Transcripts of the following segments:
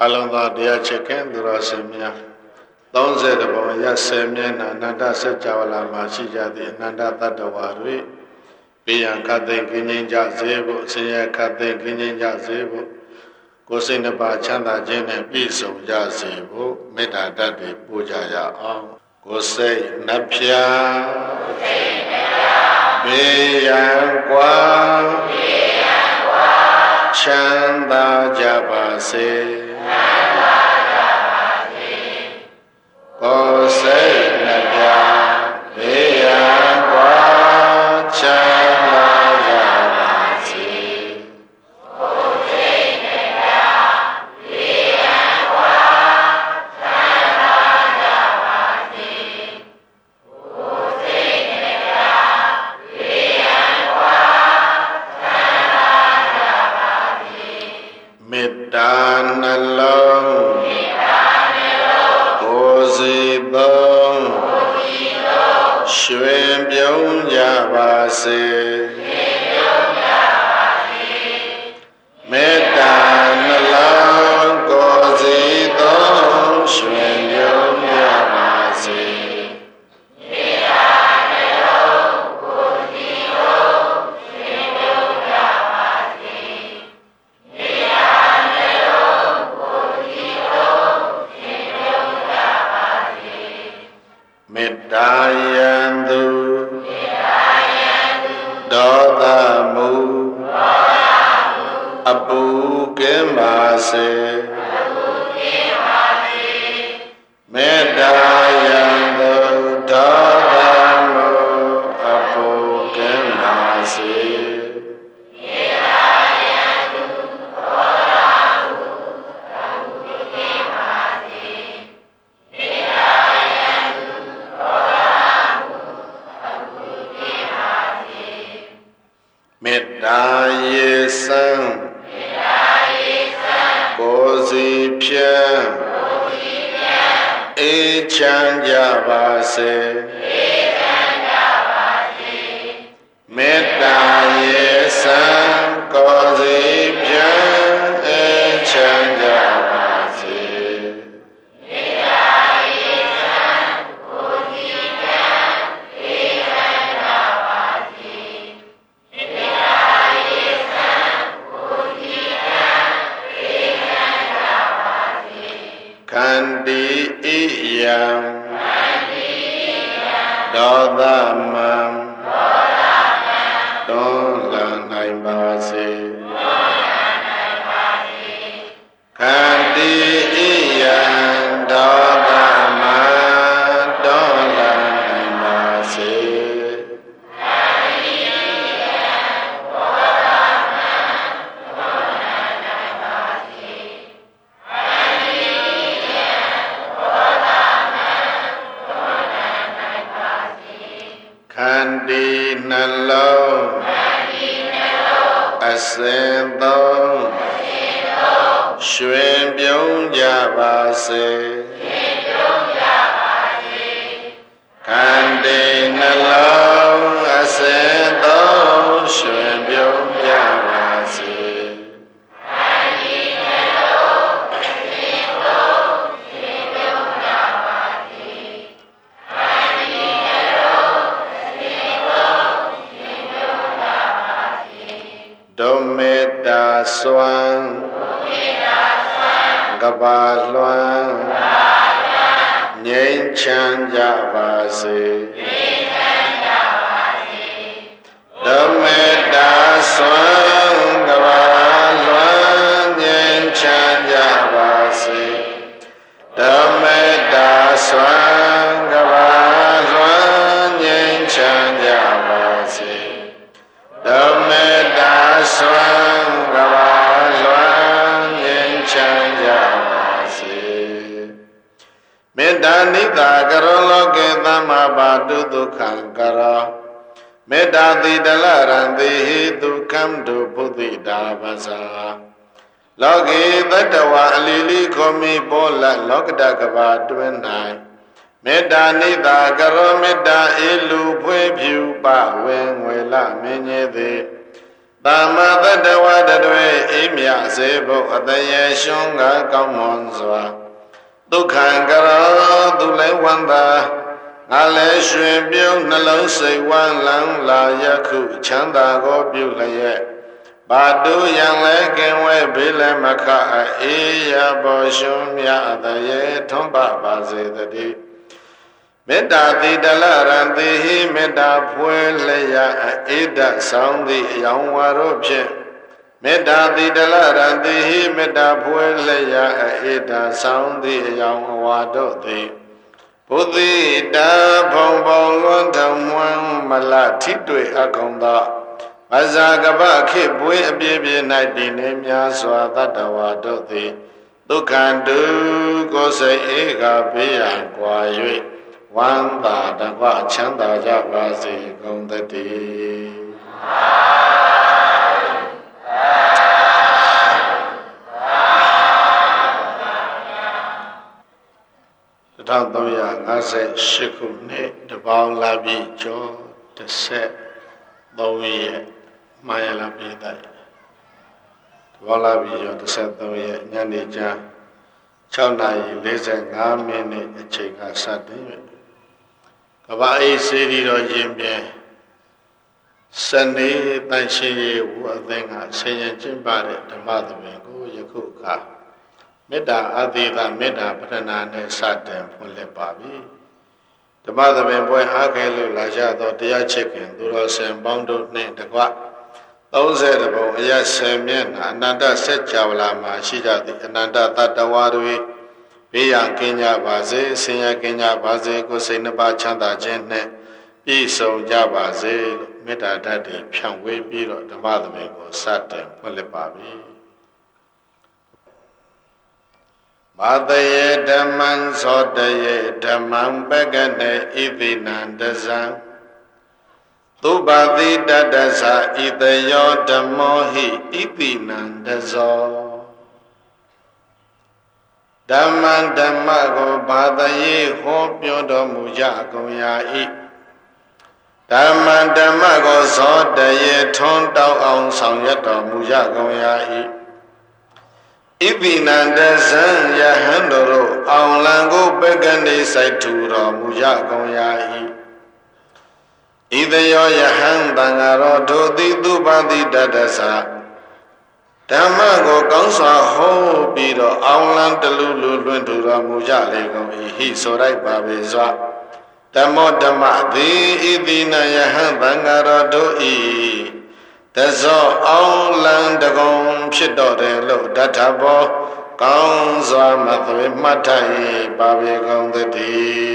အလုံးသောတရားချစ်ခင်သူတော်စင်များ30ဘဝရ10မျက်နှာအနန္တစัจ java လာမှာရှိကြသည့်အနန္တတတ္တဝါတွေဘေးရန်ခတ်သိမ်းကင်းခြင်းကြစေဖို့ဆင်းရဲခတ်သိမ်းကင်းခြင်းကြစေဖို့ကိုယ်စိတ်နှပါချမ်းသာခြင်းနဲ့ပြည့်စုံကြစေဖို့မေတ္တာဓာတ်တွေပို့ကြရအောင်ကိုယ်စိတ်နှဖျားဘေးရန်ကွာချမ်းသာကြပါစေကိုယ်စိတ်နှဖျားဘေးရန်ကွာချမ်းသာကြပါစေကိုယ်စိတ်နှဖျားဘေးရန်ကွာချမ်းသာကြပါစေကိုယ်စိတ်နှဖျားဘေးရန်ကွာချမ်းသာကြပါစေမေတ္တာနှလုံးရွှင်ပြုံးကြပါစေမေတ္တာနှလုံးကိုယ်စီသုံးရွှင်ပြုံးကြပါစေမေတ္တာနှလုံးကိုယ်စီသုံးရွှင်ပြုံးကြပါစေမေတ္တာနှလုံးကိုယ်စီသုံးရွှင်ပြုံးကြပါစေမေတ္တာဒေါသမူအပူကင်းပါစေမေတ္တာယံသူဒေါသမူအပူကင်းပါစေမေတ္တာယံသူဒေါသမူအပူကင်းပါစေမေတ္တာယံသူဒေါသမူအပူကင်းပါစေမေတ္တာယေစံကိုယ်စီဖြင့်အေးချမ်းကြပါစေမေတ္တာယေစံကိုယ်စီဖြင့်အေးချမ်းကြပါစေမေတ္တာယေစံကိုယ်စီဖြင့်အေးချမ်းကြပါစေမေတ္တာယေစံကိုယ်စီဖြင့်အေးချမ်းကြပါစေခန္တီဣယံဒေါသမံတွန်းလှန်နိုင်ပါစေခန္တီဣယံဒေါသမံတွန်းလှန်နိုင်ပါစေခန္တီနှလုံးအစဉ်သုံးရွှင်ပြုံးကြပါစေခန္တီနှလုံးအစဉ်သုံးရွှင်ပြုံးကြပါစေခန္တီနှလုံးအစဉ်သုံးရွှင်ပြုံးကြပါစေခန္တီနှလုံးဒုမေတ္တာစွမ်းကဘာလွှမ်းငြိမ်းချမ်းကြပါစေဒုမေတ္တာစွမ်းကဘာလွှမ်းငြိမ်းချမ်းကြပါစေဒုမေတ္တာစွမ်းကဘာလွှမ်းငြိမ်းချမ်းကြပါစေဓမ္မေတ္တာစွမ်းကဘာလွှမ်းငြိမ်းချမ်းကြပါစေမေတ္တာနိတာကရောလောကေသမ္မာပါတုဒုက္ခံကရောမေတ္တာတိတလရံတိဟိဒုက္ခံဒုဘုဒ္ဓိတာပဇာလောကေတတ္တဝါအလီလီခောမိပောလလောကတကဘာတွင်၌မေတ္တာနိတာကရောမေတ္တာအေလူဖွေးဖြူပဝင်ငွေလမင်းကြီးသည် Tama Tadawa Dadwe Imya Sebo Ataya Shunga Kamonzwa Dukhangara Dulewanda Ale Shwebyu Nalo Sewan Lang La Yaku Chanda Go Bulaye Badu Yang Legen We Bile Maka Iya Boshum Ya Adaye Tomba Baze Dadi Metta Didala Randihi Metta Pueleya Ida Soundi Yangwaro Pye Metta Didala Randihi Metta Pueleya Ida Soundi Yangwado Di Buddhi Da Bong Bong Luan Tang Muang Mala Titwe Akonda Azagaba Kipwe Abye Nighty Name Yaswa Tatawado Di Dukandu Gose Ega Bian Kwaywe Wanda Dagwa Chanda Jabasi Gondati Tantoya Nase Shikune the Bang Labi Jo the set Dowie Maya Labi Dai Walabi Jo the set Dowie Nyanija Chana Lisen Gamini Chika Sadi Kabai City or Jimbie Sunday Tanshi Wadenga Sayan Jimbari the Mother Bengo Yakuka Meda Adida Meda Pranane Satem Pulepabi the Mother Benboy Akelu Lajado Dia Chicken Duros and Bondo Name the Gua those edible Yes Samian Ananda Setjawla Mashija Ananda Tatawarui Biyan Kenya Baze, Senya Kenya Baze, Gosinaba Chanda Jene, Biso Jabaze, Meta Daddy, Piangwe Biro, the Mother Mego, Satem, Pulipabi. Madaye Daman Sodaye, Daman Begane, Ivinandazan. Tubadi Dadaza, Ideyo Damohi, Ivinandazo. Daman Damago Badaye Hopyodo Muja Goya Daman Damago Sodaye Tondao on Sanyato Muja Goya Ibinandazan Yahandoro on Lango Begani Saitura Muja Goya Ideyo Yahandangaro Dodi Dubadi Dadaza Damago Gansa Ho Bido Aulan Delulu Lundura Mujalego He Sorai Babizwa Damo Dama Di Idina Yahan Bangara Do E Dazo Aulan Dagon Shidore Lo Databo Gansa Matwe Matai Babigon the D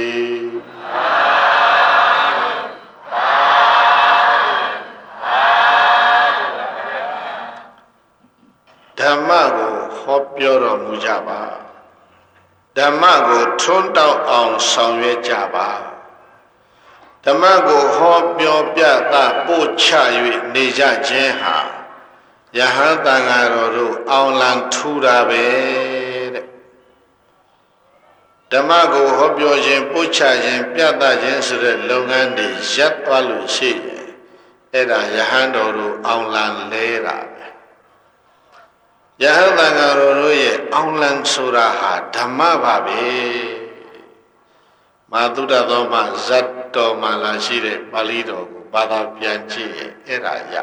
Damago Hopyoro Mujaba Damago Tundao on Sangye Jaba Damago Hopyo Piata Puchayu Nija Jenha Yahantangaro Aulan Turabe Damago Hopyo Jen Puchajen Piata Jensure Longandi Jatwalu Shi Era Yahandoro Aulan Lera Yahangaro ye Aulan Suraha Dhamma Babe Madura Doma Zatto Malashire Balido Bada Pianchi Eraya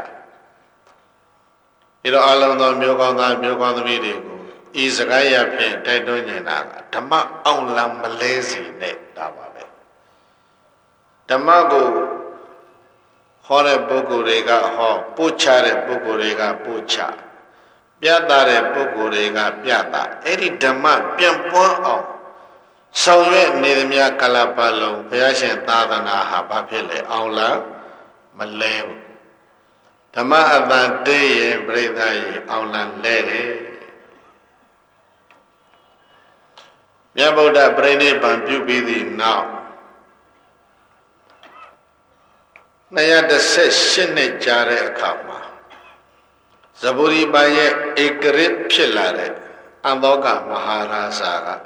Iro Alando Myogan the Midigo Isagaya Pen Tedonina Dhamma Aulan Malesi Net Dababe Dhammago Hore Bogurega Ho Puchare Bogurega Pucha Piatare Pogurega Piata, Eri Dama Piampo, Sawe Nidmia Calapalo, Piashan Tadana Habapile, Aula, Malay. Dama Adan Day, Bredai, Aulan Lady. Yaboda Brainy Bambu Bidi now. Naya the session Jare Akama. Zaburi Baye Ekrit Pilare, Andoga Maharasaga.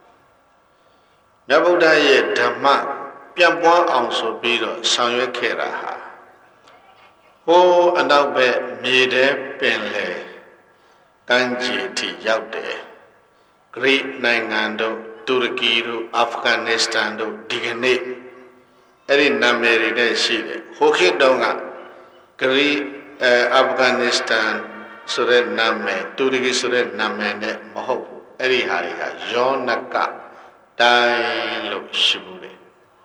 Yabuda ye Dhamma, Piampo also Bido, Sanyakeraha. ဟိုးအနောက်ဘက်မြေထဲပင်လေကမ်းခြေထိရောက်တယ်ဂရိနိုင်ငံတို့တူရကီတို့အာဖဂန်နစ္စတန်တို့ဒီကနေ့အဲ့ဒီနာမည်တွေနဲ့ရှိတယ်ဟိုခေတ်တုန်းကဂရိအာဖဂန်နစ္စတန်ဆိုတဲ့နာမည်တူရကီဆိုတဲ့နာမည်နဲ့မဟုတ်ဘူးအဲ့ဒီဟာတွေကယောနကတိုင်းလို့ရှိဘူးလေ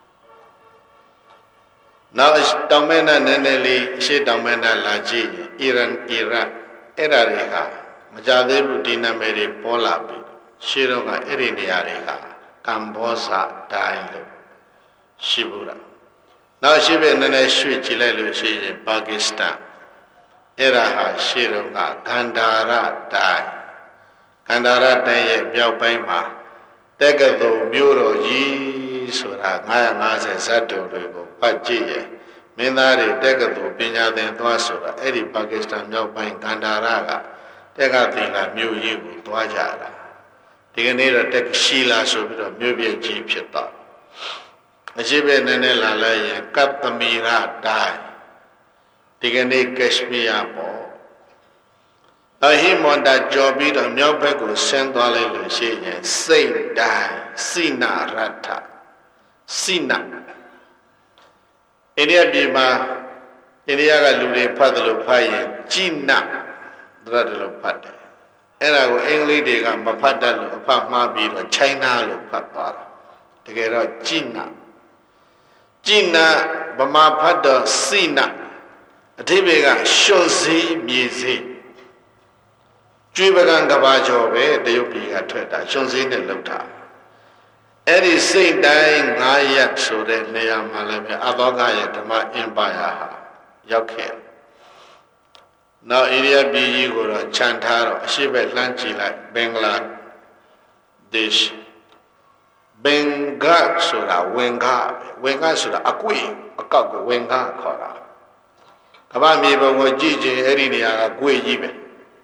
နောက်တောင်မဲနဲ့နည်းနည်းလေးအရှေ့တောင်မဲနဲ့လာကြည့်အီရန်အီရတ်အဲ့ဒါတွေကမကြသေးဘူးဒီနာမည်တွေပေါ်လာပြီရှေ့တော့ကအဲ့ဒီနေရာတွေကကမ္ဘောဇတိုင်းလို့ရှိဘူးလားနောက်ရှိပဲနည်းနည်းရွှေ့ကြည့်လိုက်လို့ရှိရင်ပါကစ္စတန်အဲ့ဒါဟာရှေ့တော့ကဂန္ဓာရတိုင်းဂန္ဓာရတိုင်းရဲ့မြောက်ပိုင်းမှာတက္ကသိုလ်မြို့တော်ကြီးဆိုတာ950ဇတ်တော်တွေကိုပတ်ကြည့်ရဲ့မင်းသားတွေတက္ကသိုလ်ပညာသင်သွားဆိုတာအဲ့ဒီပါကစ္စတန်မြောက်ပိုင်းဂန္ဓာရကတက္ကသီလမြို့ကြီးကိုသွားကြတာဒီကနေ့တော့တက်ရှိလာဆိုပြီးတော့မြို့ပြကြီးဖြစ်သွားအရှိပဲနည်းနည်းလာလိုက်ရင်ကပ်သမီရတိုင်းဒီကနေ့ကက်ရှမီးယားပေါ့အဟိမန္တာကြော်ပြီးတော့မြောက်ဘက်ကိုဆင်းသွားလိုက်လို့ရှိရင်စိတ်တိုင်းစိနာရထစိနာအိန္ဒိယပြည်မှာအိန္ဒိယကလူတွေဖတ်တယ်လို့ဖတ်ရင်จิနာဒါလို့ဖတ်တယ်အဲ့ဒါကိုအင်္ဂလိပ်တွေကမဖတ်တတ်လို့အဖတ်မှားပြီးတော့ China လို့ဖတ်သွားတာတကယ်တော့จิနာဗမာဖတ်တော့စိနာအဓိပ္ပာယ်ကရှုံစည်းမြေစည်းကျွေးပကံကဘာကျော်ပဲတရုတ်ပြည်ကထွက်တာရှုံစည်းနဲ့လောက်တာအဲ့ဒီစိတ်တိုင်း9ရက်ဆိုတဲ့နေရာမှာလည်းပဲအဘောကရဲ့ဓမ္မအင်ပါယာဟာရောက်ခဲ့နောက်အိန္ဒိယပြည်ကြီးကိုတော့ခြံထားတော့အရှိဘက်လှမ်းကြည့်လိုက်ဘင်္ဂလားဒေ့ရှ်ဘင်္ဂဆိုတာဝင်္ဂဆိုတာအကွေအကောက်ကိုဝင်္ဂခေါ်တာကမ္ဘာမြေပုံကိုကြည့်ချင်းအဲ့ဒီနေရာကကွေကြီးပဲ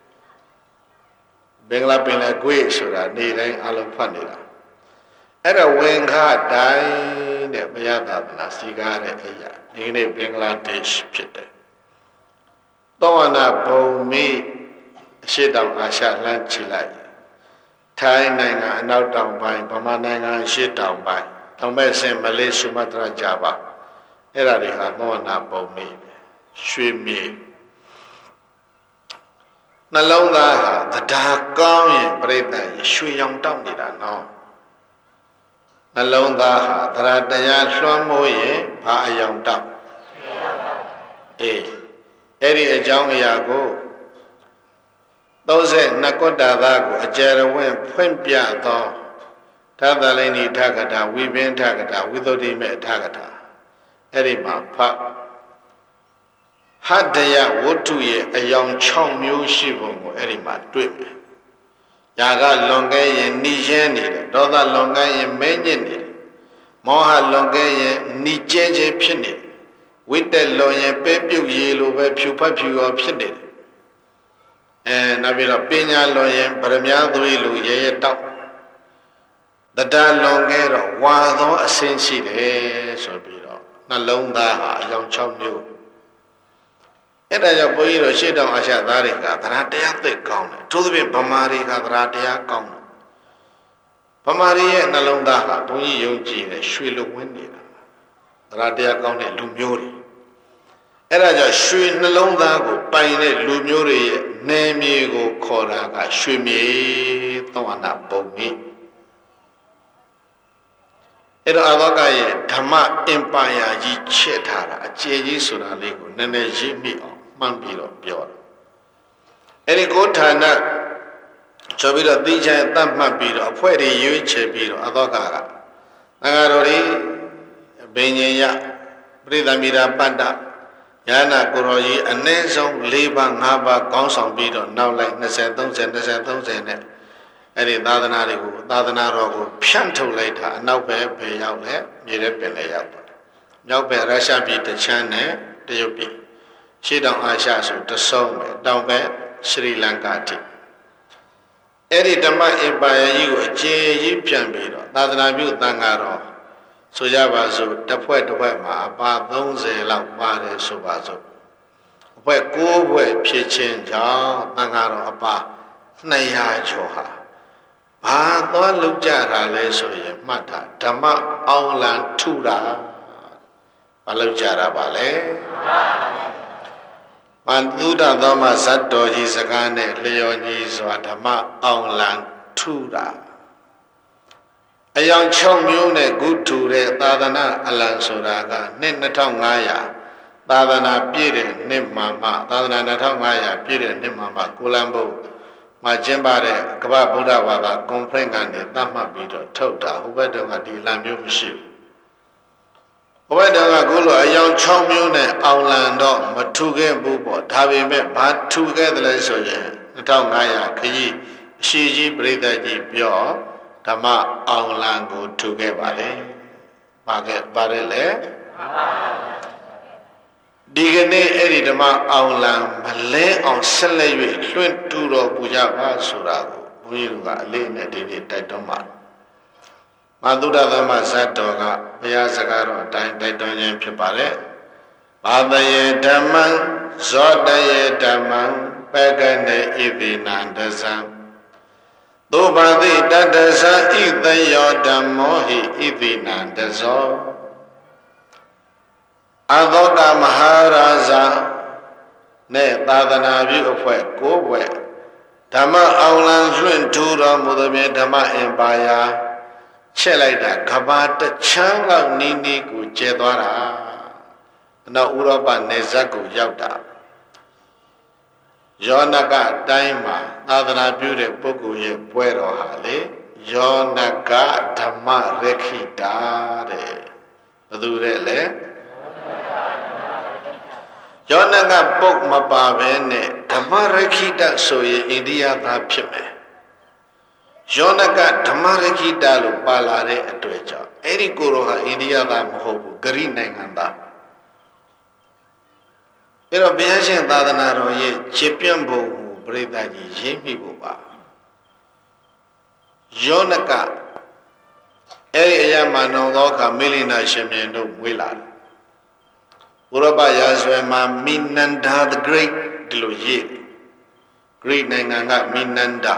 ဘင်္ဂလားပင်လယ်ကွေဆိုတာနေတိုင်းအလုံးဖတ်နေတာအဲ့ဒါဝင်္ဂတိုင်းတဲ့ဘုရားသာသနာစီကားတဲ့အရာဒီနေ့ဘင်္ဂလားဒေ့ရှ်ဖြစ်တယ်သောဝနာဘုံမိအရှိတောင်အာရှလမ်းချီလိုက်ထိုင်းနိုင်ငံအနောက်တောင်ပိုင်းဗမာနိုင်ငံအရှေ့တောင်ပိုင်းတောင်ဘက်ဆင်မလေးဆုမတရာဂျာဗာအဲ့ဒါတွေကသောဝနာဘုံမိရွှေမြေနှလုံးသားဟာတရားကောင်းရင်ပြိတ္တရွှေရောင်တောက်နေတာနော်နှလုံးသားဟာတရားလွှမ်းမိုးရင်ဘာအယောင်တောက်အေးအဲ့ဒီအကြောင်းအရာကို32ကုတ္တသာကိုအကျယ်ဝင့်ဖွင့်ပြသောသာသလိန်ဤထကထာဝိပင်ထကထာဝိသုဒ္ဓိမေထကထာအဲ့ဒီမှာဖတ်ဟတ္တယဝတ္ထုရဲ့အယောင်6မျိုးရှိပုံကိုအဲ့ဒီမှာတွေ့မယ်။ຢာကလွန်ကဲရင်နှီးရဲနေတယ်ဒေါသလွန်ကဲရင်မဲညစ်နေတယ်မောဟလွန်ကဲရင်နှီးကျဲကျဲဖြစ်နေတယ်ဝိတ္တလွန်ရင်ပဲပြုတ်ရည်လိုပဲဖြူဖတ်ဖြူရောဖြစ်နေတယ်နောက်ပြီးတော့ပညာလွန်ရင်ဗရမ ्या သွေးလိုရဲရဲတောက်တရားလွန်ကဲတော့ဝါသောအစင်းရှိတယ်ဆိုပြီးတော့နှလုံးသားဟာအယောင်6မျိုးအဲ့ဒါကြောင့်ဘုန်းကြီးတို့ရှေ့တောင်အာရှသားတွေကသရတရားသိကောင်းတယ်ထို့သဖြင့်ဗမာတွေကသရတရားကောင်းတယ်ဗမာတွေရဲ့နှလုံးသားဟာဘုန်းကြီးယုံကြည်တယ်ရွှေလိုဝင်းနေတာသရတရားကောင်းတဲ့လူမျိုးတွေအဲ့ဒါကြောင့်ရွှေနှလုံးသားကိုပိုင်တဲ့လူမျိုးတွေရဲ့နယ်မြေကိုခေါ်တာကရွှေမြေသောအနာပုံမိအဲ့တော့အဘောကရဲ့ဓမ္မအင်ပါယာကြီးချက်ထားတာအကျယ်ကြီးဆိုတာလေးကိုနည်းနည်းရိပ်မိအောင်မှန်းပြီးတော့ပြောတာအဲ့ဒီကိုဌာနဆိုပြီးတော့သိချင်တတ်မှတ်ပြီးတော့အဖွဲ့တွေရွေးချယ်ပြီးတော့အဘောကသံဃာတော်တွေဘိညာယပရိသမီရာပတ္တညာနာကိုရောကြီးအနည်းဆုံး4ပါး5ပါးကောင်းဆောင်ပြီးတော့နောက်လိုက်20 30နဲ့အဲ့ဒီသာသနာတွေကိုသာသနာတော်ကိုဖြန့်ထုတ်လိုက်တာအနောက်ဘက်ပဲရောက်လဲမြေထဲပင်လဲရောက်တယ်မြောက်ဘက်ရုရှားပြည်တချမ်းနဲ့တရုတ်ပြည်ရှေ့တောင်အာရှဆိုတဆုံးပဲတောင်ဘက်စရီလင်္ကာတိအဲ့ဒီဓမ္မအင်ပါယာကြီးကိုအခြေကြီးပြန်ပြီးတော့သာသနာပြုသံဃာတော်ဆိုကြပါစို့တစ်ဖွဲ့မှာအပါ30လောက်ပါတယ်ဆိုပါစို့ဘွဲ့ကိုးဘွဲ့ဖြစ်ခြင်းကြောင့်သံဃာတော်အပါ200ကျော်ဟာဘာသွားလုပ်ကြတာလဲဆိုရင်မှတ်တာဓမ္မအောင်လံထုတာဘာလုပ်ကြတာပါလဲမန္တုဒ္ဒသောမဇတ်တော်ကြီးစကားနဲ့လျော်ညီစွာဓမ္မအောင်လံထုတာအယောင်6မျိုးနဲ့ဂုထုတဲ့သာသနာအလံဆိုတာကနှစ်2500သာသနာပြည့်တဲ့နှစ်မှမှသာသနာ2500ပြည့်တဲ့နှစ်မှမှကိုလံဘုတ်မှာကျင်းပတဲ့ကမ္ဘာဗုဒ္ဓဘာသာကွန်ဖရင့်ကနေသတ်မှတ်ပြီးတော့ထုတ်တာဟိုဘက်တုန်းကဒီလံမျိုးမရှိဘူးဟိုဘက်တုန်းကကိုလိုအယောင်6မျိုးနဲ့အောင်လံတော့မထူခဲ့ဘူးပေါ့ဒါပေမဲ့ဘာထူခဲ့တယ်လဲဆိုရင်2500ခကြီးအရှိကြီးပြိဿကြီးပြောဓမ္မအောင်လံကိုထူခဲ့ပါလေပါတယ်လေဒီကနေ့အဲ့ဒီဓမ္မအောင်လံမလဲအောင်ဆက်လက်၍လွှင့်တူတော်ပူကြပါဆိုတာကိုဘုန်းကြီးတို့ကအလေးနဲ့ဒီနေ့တိုက်တွန်းပါမသုဒ္ဓသမဇတ်တော်ကဘုရားစကားတော်အတိုင်းတိုက်တွန်းခြင်းဖြစ်ပါလေဘာတယေဓမ္မံဇောတယေဓမ္မံပကနေဣတိနန္တဇံသုဘတိတတ္တဇာဣတယောဓမ္မောဟိဣတိနန္တဇောအသောကမဟာရာဇာနဲ့သာသနာပြုအဖွဲ့9ဘွဲ့ဓမ္မအောင်လံလွှင့်ထူတော်မူသည်ဖြင့်ဓမ္မအင်ပါယာချက်လိုက်တာကဘာတချမ်းလောက်နီးနီးကိုကျဲသွားတာနောက်ဥရောပနယ်စပ်ကိုရောက်တာယောနကတိုင်းမှာသာသနာပြုတဲ့ပုဂ္ဂိုလ်ရဲ့ပွဲတော်ဟာလေယောနကဓမ္မရခိတာတဲ့ဘယ်သူတဲ့လဲယောနကပုတ်မပါဘဲနဲ့ဓမ္မရခိတဆိုရင်အိန္ဒိယသားဖြစ်မယ်ယောနကဓမ္မရခိတလို့ပါလာတဲ့အတွေ့အကြုံအဲ့ဒီကိုယ်တော်ဟာအိန္ဒိယသားမဟုတ်ဘူးဂရိနိုင်ငံသားအဲ့တော့ဘုရားရှင်သာသနာတော်ရဲ့ခြေပြန့်ဖို့ပရိသတ်ကြီးရင်းမိဖို့ပါယောနကအဲ့ဒီအရာမှာနောင်သောအခါမိလိနာရှင်မြင်တို့မွေးလာတယ်ဥရောပရာဇဝင်မှာမိနန္ဒာ the great ဒီလိုရေး Greek နိုင်ငံကမိနန္ဒာ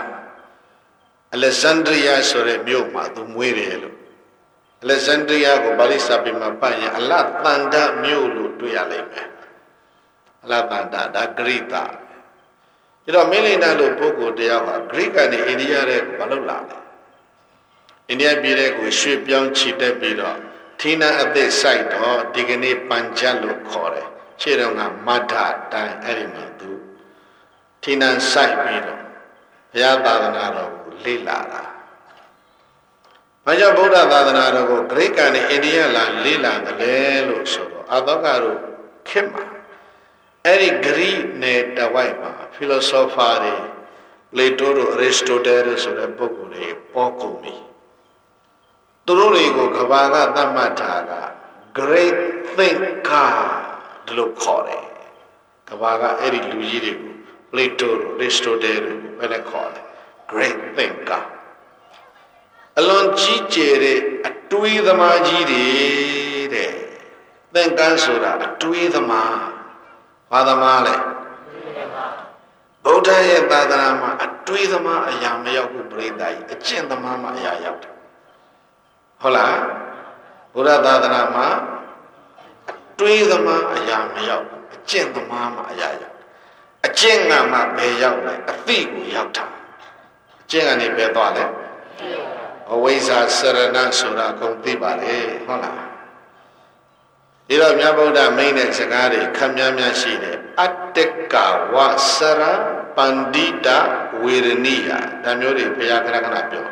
Alexandria ဆိုတဲ့မြို့မှာသူမွေးတယ်လို့ Alexandria ကိုပါဠိစာပေမှာပတ်ရင်အလသန္တာမြို့လို့တွေ့ရလိမ့်မယ်အလသန္တာဒါဂရိတာဒါတော့မိလိနာလို့ပုဂ္ဂိုလ်တယောက်ဟာ Greek ကနေအိန္ဒိယတဲ့ကိုမလုပ်လာဘူးအိန္ဒိယပြည်တဲ့ကိုရွှေ့ပြောင်းချီတက်ပြီးတော့ထီနာအသစ်စိုက်တော့ဒီကနေ့ပန်ဂျပ်လို့ခေါ်တယ်ခြေတော်ကမထတိုင်းအဲ့ဒီမှာသူထီနာစိုက်ပြီးတော့ဘုရားသာသနာတော်ကိုလေ့လာတာဘာကြောင့်ဗုဒ္ဓသာသနာတော်ကိုဂရိကနေအိန္ဒိယလာလေ့လာတယ်လို့ဆိုတော့အသောကတို့ခေတ်မှာအဲ့ဒီဂရိနယ်တဝိုက်မှာ philosopher တွေ Plato တို့ Aristotle တို့ဆိုတဲ့ပုဂ္ဂိုလ်တွေပေါ်ကုန်ပြီသူတို့တွေကိုကဘာကသတ်မှတ်တာက great thinker ဒီလိုခေါ်တယ်ကဘာကအဲ့ဒီလူကြီးတွေကို Plato တို့ Aristotle တို့ဘယ်နဲ့ခေါ်လဲ great thinker အလွန်ကြီးကျယ်တဲ့အတွေးသမားကြီးတွေတဲ့သင်္ကန်းဆိုတာအတွေးသမားဘာသမားလဲဗုဒ္ဓရဲ့သာသနာမှာအတွေးသမားအရာမရောက်ဘူးပြိဿကြီးအကျင့်သမားမှာအရာရောက်တယ်ဟုတ်လားဘုရားသာသနာမှာတွေးသမားအရာမရောက်အကျင့်သမားမှာအရာရောက်အကျင့်ကမှဘယ်ရောက်လဲအသိကိုရောက်တာအကျင့်ကနေဘယ်သွားလဲအဝိဇ္ဇာစရဏဆိုတာကိုသိပါလေဟုတ်လားဒီတော့မြတ်ဗုဒ္ဓမိန့်တဲ့စကားတွေခပ်များများရှိတယ်အတ္တကဝစရပန္တိတဝေရဏိယဒါမျိုးတွေဘုရားခဏခဏပြော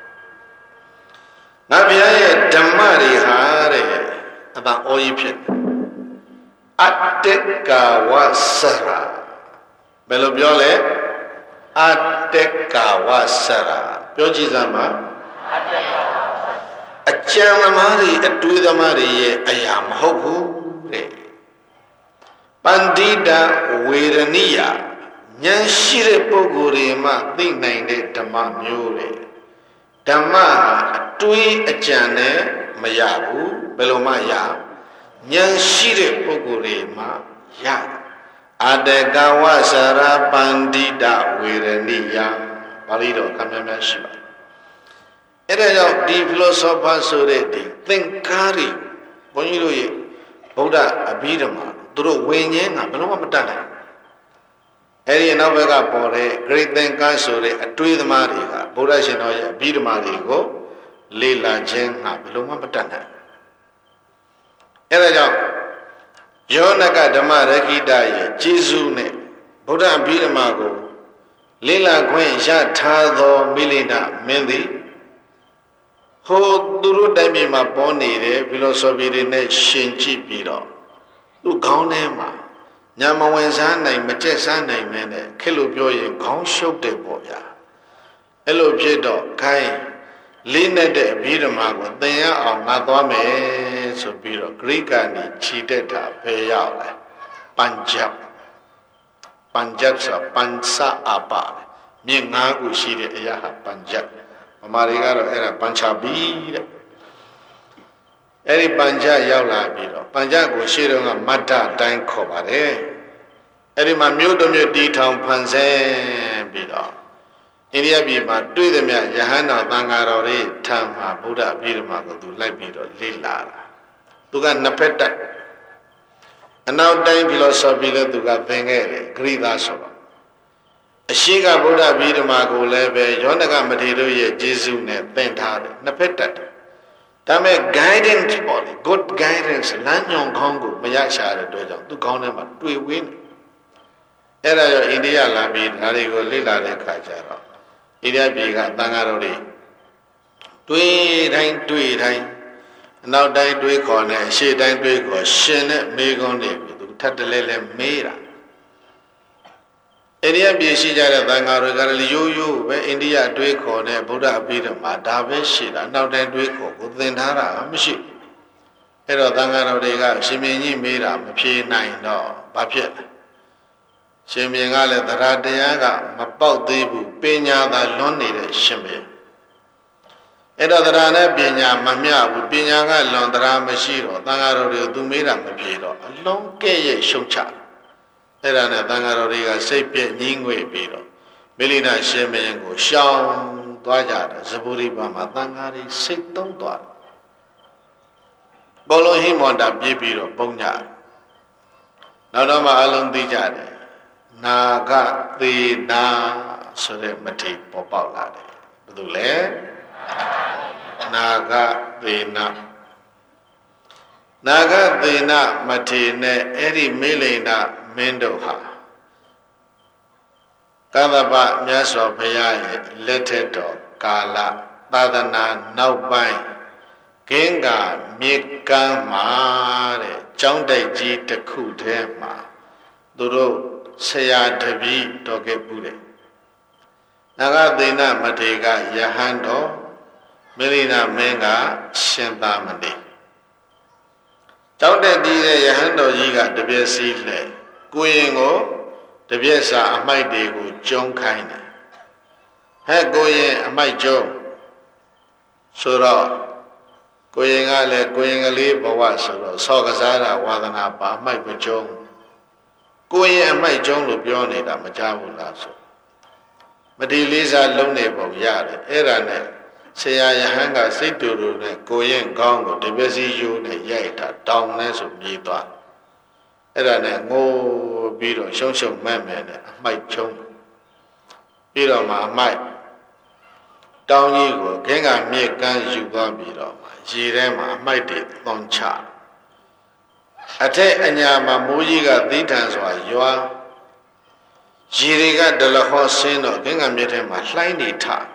ငါဘုရားရဲ့ဓမ္မတွေဟာတဲ့အတန်အော်ကြီးဖြစ်အတ္တကဝစရဘယ်လိုပြောလဲအတ္တကဝစရပြောကြည့်စမ်းပါအကျံသမားတွေအတွေးသမားတွေရဲ့အရာမဟုတ်ဘူးတဲ့ပန္တိတဝေရဏိယဉာဏ်ရှိတဲ့ပုဂ္ဂိုလ်တွေမှသိနိုင်တဲ့ဓမ္မမျိုးတဲ့ဓမ္မအတွေးအကြံနဲ့မရဘူးဘယ်လိုမှရဉာဏ်ရှိတဲ့ပုဂ္ဂိုလ်တွေမှရ Adekawa Sarapandita Viraniya Palido Kamyamashiba. It is of the philosopher Sureti, think Kari, Bonyu, Buddha Abidama, Duru Winyan, Abanomatana. Eri Novega Bore, great thinker Suri, a tree the Mariga, Buddha Shinoya, Bidamarigo, Lila Jenha, Belumatana. Eraja. Yonaka Damaraki Daya, Jizune, Buddha Bidamago, Lila Gwen Yatado Milina Mendi, Ho Duru Damima Boni, philosophy in a Shinchi Pido, Lugonema, Yamawenzana, Matesana, Mene, Kelubio, Gong Shok de Boya, Elo Jedo, Kai, Lina de Bidamago, they are Nadome, so Biro, Greek and cheated Payala, Punjab, Punjabsa, Pansa Apa, Mingagu Shiri Yaha, Punjab, Marigaro era Panchabi, Eri Panja Yala Biro, Panjago Shirunga Mata Dine Kobare, Eri Mamudum D Town Panze Biro. India be my do them Yahana Bangarore, Tama, Buddha, Birmago, do like Biro, Lila. Tuga Napeta. And now time philosophy to got Vengere, Grida Solo. A Shiga Buddha Birmago leve, Yonaga Material, Jesu, Bentard, Napeta. Tame guidance body, good guidance, Lanyon Congo, Mayasha, Dojo, to Gonema, to win. Era India Labi, Harigo, Lila, Kajaro. India Biga, Bangarori. Tui time. Now dying to a corner, she dying to a corner, Shen, Megon, to Tatalele Mera. India be she jara Bangaro, you, where India to a corner, Buddha Bidama, Dabe Shida, now dying to a corner, then Hara, Mishi. Ero Dangaro de Ga, Shimini Mera, Mapi 9 no, Papiet. Shimingale, the Radiaga, Mapau Debu, Pena, the lonely Shimmy. Edadarana Pina, Mamia, Pinaga, Londra, Mashiro, Dangaro, Dumira, Mapiro, a long gay shuncha. Edana Dangaroriga, Sapia, Ningwe Piro, Melina Shemengo, Shawn, Dwajada, Zaburi Bama, Dangari, Siton Dwar. Bolo him on that Bibiro, Bonya. Nadama along the Jade. Naga the Na Sure Mati Popala. Budule Naga the Na Matine Eri Milena Mendoha Kadaba Nyaso Paya Leteto Kala Tadana Naubai Genga Mika Mare Chonde Ji Takudema Duro Saya Devi Doge Bude Naga Dina Matega Yahando Melina Menga Shentamandi Chowde Dide Yahando Yiga the Besile Guingo the Besa Amaidegu John Kaine Hagoye Amaijo Sura Goyingale Goyingali Bawa Sura Sogazara Wadana Pa Maipajo Goye and my John Lubione, that Majabu Lasso. Madiliza Lunebo Yard, Erane, say I hanga Situ, Goyen Gongo, the busy you, the Yata, Downless of Nita. Erane, no Biro, Shonshon Mamman, my chum. Biro, my Down Yigo, Genga Megan, you got Biro, Jirema, mighty, long char. Ate Anyama Mujiga Ditans was Yoa Jiriga de la Hosino, Gingamitema, Liny Ta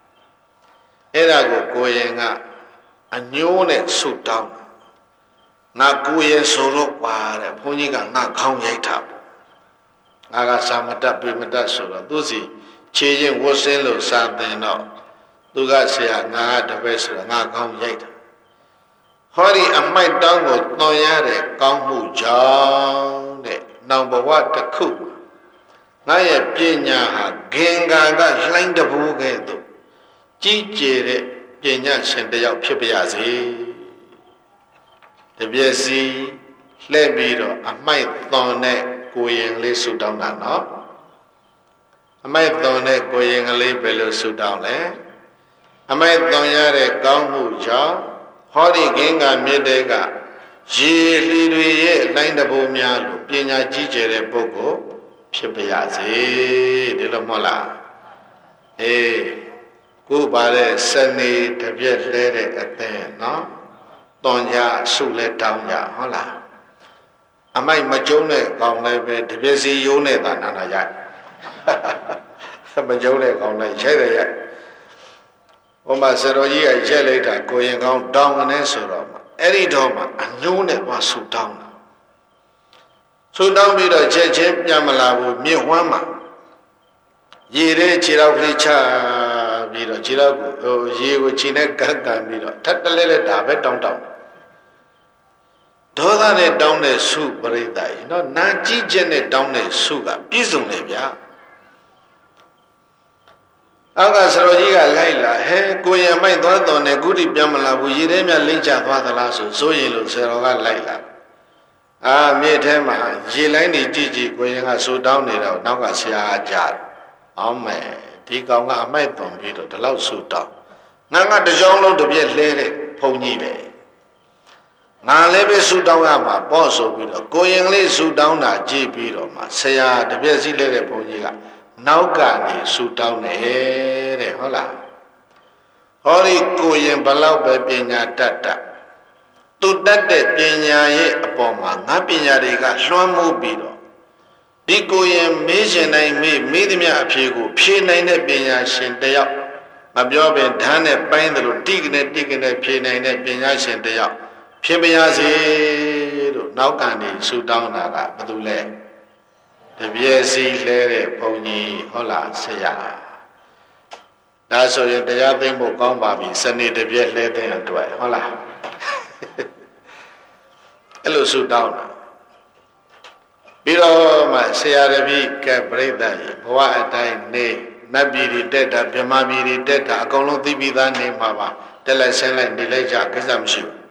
Erago Goyenga, a new neck suit down. Nakuye solo ware, Puniga, not count yet. Naga Samata Primata Solo, Duzi, changing was in Lo Sunday no. Duga say, Naga the vessel, not count yet. Hori a my dongo no yare, Gongu John, number what the cook. Naya Pina, Genga, line the Bugedo. Gigi, Pina sent the out Pipiazi. The Biasi, Lebiro, a my thorne, ကိုရင်လေးဆူတောင်းတာနော်အမိုက်သွန်တဲ့ကိုရင်ကလေးဘယ်လိုဆူတောင်းလဲအမိုက်သွန်ရတဲ့ကောင်းမှုကြောင့်ဟောဒီကင်းကမြစ်တဲ့ကရေလှီတွေရဲ့အတိုင်းတဘိုးများလို့ပညာကြီးကျယ်တဲ့ပုဂ္ဂိုလ်ဖြစ်ပါရစေဒီလိုမဟုတ်လားအေးကိုပါတဲ့စနေတပြက်လဲတဲ့အသင်းနော်တွန်ကြဆုလဲတောင်းကြဟုတ်လားအမိုက်မကျုံးတဲ့ကောင်းလည်းပဲတပြက်စီယိုးနေတာနာနာရိုက်မကျုံးတဲ့ကောင်းလည်းရိုက်တယ်ရိုက်ဟိုမှာဆရာကြီးကရက်လိုက်တာကိုရင်ကောင်းတောင်းကနေဆိုတော့အဲ့ဒီတော့မှအညိုးနဲ့သွားဆူတောင်းတာဆူတောင်းပြီးတော့ချက်ချင်းပြန်မလာဘူးမြင့်ဝမ်းမှာရေထဲခြေတော်ကလေးချပြီးတော့ခြေတော်ကိုရေကိုခြေနဲ့ကပ်ကန်ပြီးတော့ထပ်တလဲလဲဒါပဲတောင်းတောင်းဒေါသနဲ့တောင်းတဲ့ဆုပရိသတ်ရေနော်နာကြည့်ချက်နဲ့တောင်းတဲ့ဆုကပြည့်စုံတယ်ဗျာအောက်ကဆရာကြီးကလိုက်လာဟဲကိုရင်မိုက်သွားတော်နဲ့ကုတိပြန်မလာဘူးရေထဲမြလိမ့်ချသွားသလားဆိုရင်လို့ဆရာတော်ကလိုက်လာအာမြေထဲမှာရေလိုင်းနေကြည့်ကြည့်ကိုရင်ကဆူတောင်းနေတော့နောက်ကဆရာကကြားအောင်မယ်ဒီကောင်ကအမိုက်သွန်ပြီးတော့ဒီလောက်ဆူတောင်းငါတကြောင်လုံးတစ်ပြက်လဲတဲ့ဘုံကြီးပဲငါလည်းပဲဆူတောင်းရမှာပေါ့ဆိုပြီးတော့ကိုရင်ကလေးဆူတောင်းတာကြည့်ပြီးတော့မှဆရာတစ်ပြက်စီးလဲတဲ့ဘုံကြီးကနောက်ကနေဆူတောင်းတယ်တဲ့ဟုတ်လားဟောဒီကိုရင်ဘလောက်ပဲပညာတတ်တတ်သူတတ်တဲ့ပညာရဲ့အပေါ်မှာငါပညာတွေကလွှမ်းမိုးပြီးတော့ဒီကိုရင်မေးရှင်တိုင်းမေးသမျှအဖြေကိုဖြေနိုင်တဲ့ပညာရှင်တယောက်မပြောပင်ဓာတ်နဲ့ပိုင်းတယ်လို့တိကနေဖြေနိုင်တဲ့ပညာရှင်တယောက်ဖြစ်ပါရစေလို့နောက်ကနေဆူတောင်းတာကဘာလို့လဲတပြည့်စီလဲတဲ့ဘုန်းကြီးဟုတ်လားဆရာဒါဆိုရင်တရားသိဖို့ကောင်းပါပြီစနေတပြည့်လဲတဲ့အတွက်ဟုတ်လားအဲ့လိုဆူတောင်းတာပြီးတော့မှဆရာတပည့်ကပြိဿရေဘဝအတိုင်းနေနတ်ပြည်တွေတက်တာဗြဟ္မာပြည်တွေတက်တာအကုန်လုံးသိပြီးသားနေမှာပါတက်လိုက်ဆင်းလိုက်နေလိုက်ကြကိစ္စမရှိဘူး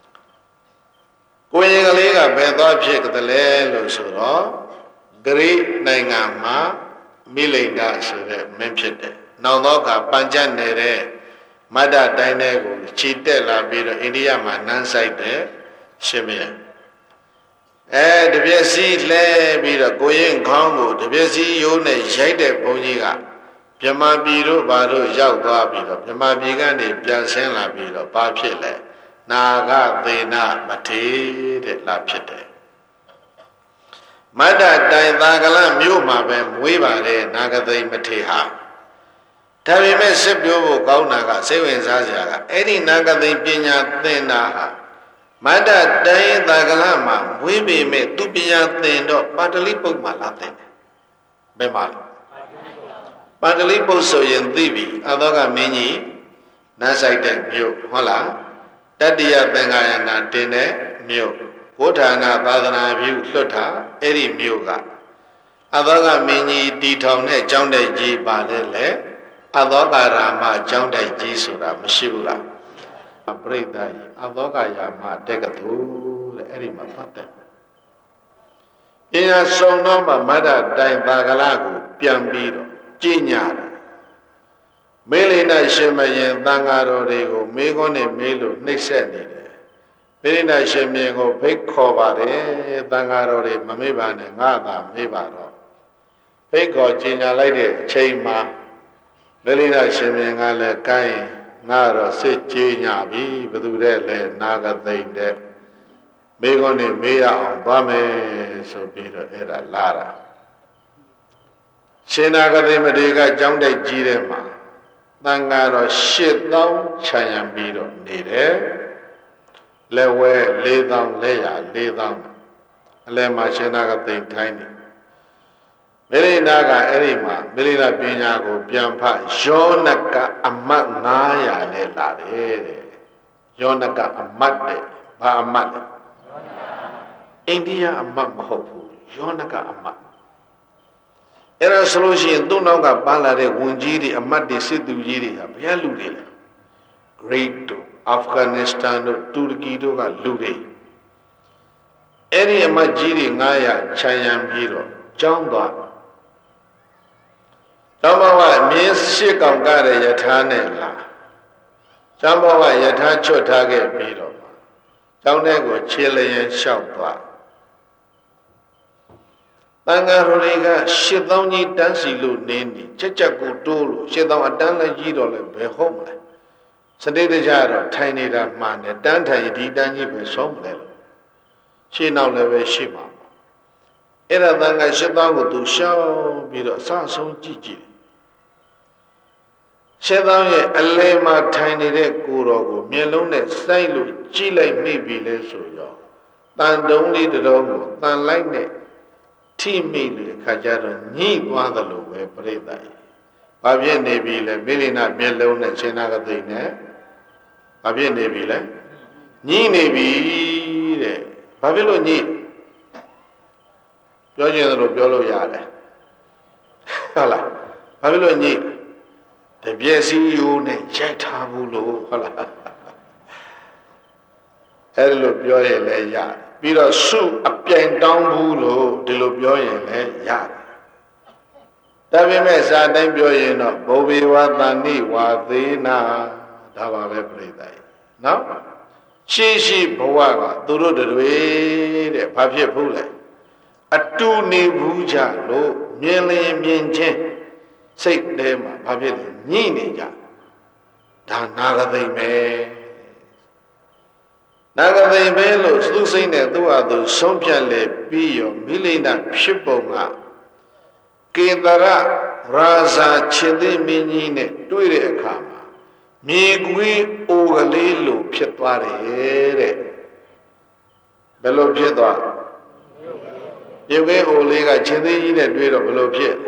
ကိုရင်ကလေးကဘယ်သွားဖြစ်ကြတယ်လဲလို့ဆိုတော့ဂရိနိုင်ငံမှာမိလိန်ဒဆိုတဲ့မင်းဖြစ်တယ်နောင်တော့ကပัญจနေတဲ့မတ္တတိုင်းတဲ့ကိုခြေတက်လာပြီးတော့အိန္ဒိယမှာနန်းဆိုင်တဲ့ရှင်မင်းတပြည့်စီလဲပြီးတော့ကိုရင်ခေါင်းကိုတပြည့်စီရိုးနဲ့ရိုက်တဲ့ဘုန်းကြီးကဗြဟ္မာပြည်တို့ဘာတို့ရောက်သွားပြီးတော့ဗြဟ္မာပြည်ကနေပြန်ဆင်းလာပြီးတော့ဘာဖြစ်လဲနာဂသေနမထေတဲ့လာဖြစ်တယ်မတ္တတိုင်သာကလမြို့မှာပဲမွေးပါတယ်နာဂသိမထေဟာဒါပေမဲ့စစ်ပြောဖို့ကောင်းတာကစိတ်ဝင်စားစရာကအဲ့ဒီနာဂသိပညာသင်တာဟာမတ္တတိုင်သာကလမှာမွေးပေမဲ့သူပညာသင်တော့ပါဠိပုဒ်မှာလာသင်တယ်ဘယ်မှာလဲပါဠိပုဒ်ဆိုရင်သိပြီအသောကမင်းကြီးနတ်ဆိုင်တဲ့မြို့ဟုတ်လားတတ္တိယသင်္ဃာယနာတင်တဲ့မြို့ဘုထာနာသာသနာပြုလွတ်တာအဲ့ဒီမြို့ကအသောကမင်းကြီးတီထောင်တဲ့ကျောင်းတိုက်ကြီးပါလေလေအသောကရာမကျောင်းတိုက်ကြီးဆိုတာမရှိဘူးလားပရိသတ်ကြီးအသောကရာမတက်ကတူတဲ့အဲ့ဒီမှာဖတ်တယ်အင်းအဆုံတော့မှမတ္တတိုင်ပါကလာကိုပြန်ပြီးတော့ကြည်ညာတယ်မေလိဏရှင်မယင်သံဃာတော်တွေကိုမေခွန်းနဲ့မေးလို့နှိပ်စက်နေတယ်မေလိဏရှင်မြင်ကိုဖိတ်ခေါ်ပါတယ်သံဃာတော်တွေမမေ့ပါနဲ့ငါသာမေးပါတော့ဖိတ်ခေါ်ကြည်ညာလိုက်တဲ့အချိန်မှာမေလိဏရှင်မြင်ကလည်းကိုင်းငါတော့စစ်ကြည်ညာပြီဘယ်သူတဲ့လဲနာဂသိမ့်တဲ့မေခွန်းနဲ့မေးရအောင်သွားမယ်ဆိုပြီးတော့အဲ့ဒါလာတာရှင်နာဂသိမတေကကျောင်းတိုက်ကြီးတဲ့မှာသံဃာတော်8000ခြံရံပြီးတော့နေတယ်လက်ဝဲ4000လက်ရ4000အလဲမှာရှင်နာကသိမ့်ထိုင်းနေမေလိနာကအဲ့ဒီမှာမေလိနာပညာကိုပြန်ဖတ်ယောနကအမတ်900နဲ့လာတယ်တဲ့ယောနကအမတ်တဲ့ဘာအမတ်လဲအိန္ဒိယအမတ်မဟုတ်ဘူးယောနကအမတ်အဲ့ဒါဆိုလို့ရှိရင်သူ့နောက်ကပန်းလာတဲ့ဝန်ကြီးတွေအမတ်တွေစစ်သူကြီးတွေဟာဘယ်လူတွေလဲ Great တို့ Afghanistan တို့တူရကီတို့ကလူတွေအဲ့ဒီအမကြီးတွေ900ခြံရံပြီးတော့ကျောင်းသွားကျောင်းဘဝမြင်းရှိကောင်ကတဲ့ယထာနဲ့လာကျောင်းဘဝယထာချွတ်ထားခဲ့ပြီးတော့ကျောင်းထဲကိုခြေလျင်လျှောက်သွားတန်ဃာတော်တွေက8000ကြီးတန်းစီလို့နေနေချက်ကိုတိုးလို့8000အတန်းလည်းကြီးတော့လည်းဘယ်ဟုတ်မလဲစတိတကြတော့ထိုင်နေတာမှန်တယ်တန်းထိုင်ဒီတန်းကြီးပဲဆုံးမလဲလို့ရှင်းနောက်လည်းပဲရှိမှာအဲ့ဒါတန်ဃာ8000ကိုသူရှောက်ပြီးတော့အဆဆုံးကြည့်8000ရဲ့အလဲမှာထိုင်နေတဲ့ကိုတော်ကိုမျက်လုံးနဲ့စိုက်လို့ကြည့်လိုက်မိပြီလဲဆိုရောတန်တုံးလေးတော်ကိုတန်လိုက်နဲ့ထိမိလေခါကြတော့ညှိသွားသလိုပဲပြိတ္တာ။ဘာဖြစ်နေပြီလဲမိလိနာမျက်လုံးနဲ့ရှင်နာကသိနဲ့ဘာဖြစ်နေပြီလဲညှိနေပြီတဲ့။ဘာဖြစ်လို့ညှိပြောချင်တယ်လို့ပြောလို့ရတယ်။ဟုတ်လား။ဘာဖြစ်လို့ညှိတပြည့်စည်းရိုးနဲ့ရိုက်ထားဘူးလို့ဟုတ်လား။အဲ့လိုပြောရင်လည်းရတယ်။ပြီးတော့စုအပြိုင်တောင်းဘူးလို့ဒီလိုပြောရင်လည်းရတယ်။ဒါပေမဲ့စာတိုင်းပြောရင်တော့ဘောဘေဝသန္တိဝါသေးနာဒါပါပဲပြိတ္တာ။နော်။ရှိဘဝကသူတို့တွေတဲ့ဘာဖြစ်ဘူးလဲ။အတူနေဘူးကြလို့မြင်လျင်မြင်ချင်းစိတ်ထဲမှာဘာဖြစ်လဲညှိနေကြ။ဒါနာဂသိမ့်ပဲ။နာဂသိမ့်ပဲလို့သူစိတ်နဲ့သူ့ဟာသူဆုံးဖြတ်လေပြီးရောမိလိမ့်တာဖြစ်ပုံကကေတရရာဇာခြေသိမင်းကြီးနဲ့တွေ့တဲ့အခါမှာမြေကွေးအိုကလေးလိုဖြစ်သွားတယ်တဲ့ဘယ်လိုဖြစ်သွားမြေကွေးအိုလေးကခြေသိကြီးနဲ့တွေ့တော့ဘယ်လိုဖြစ်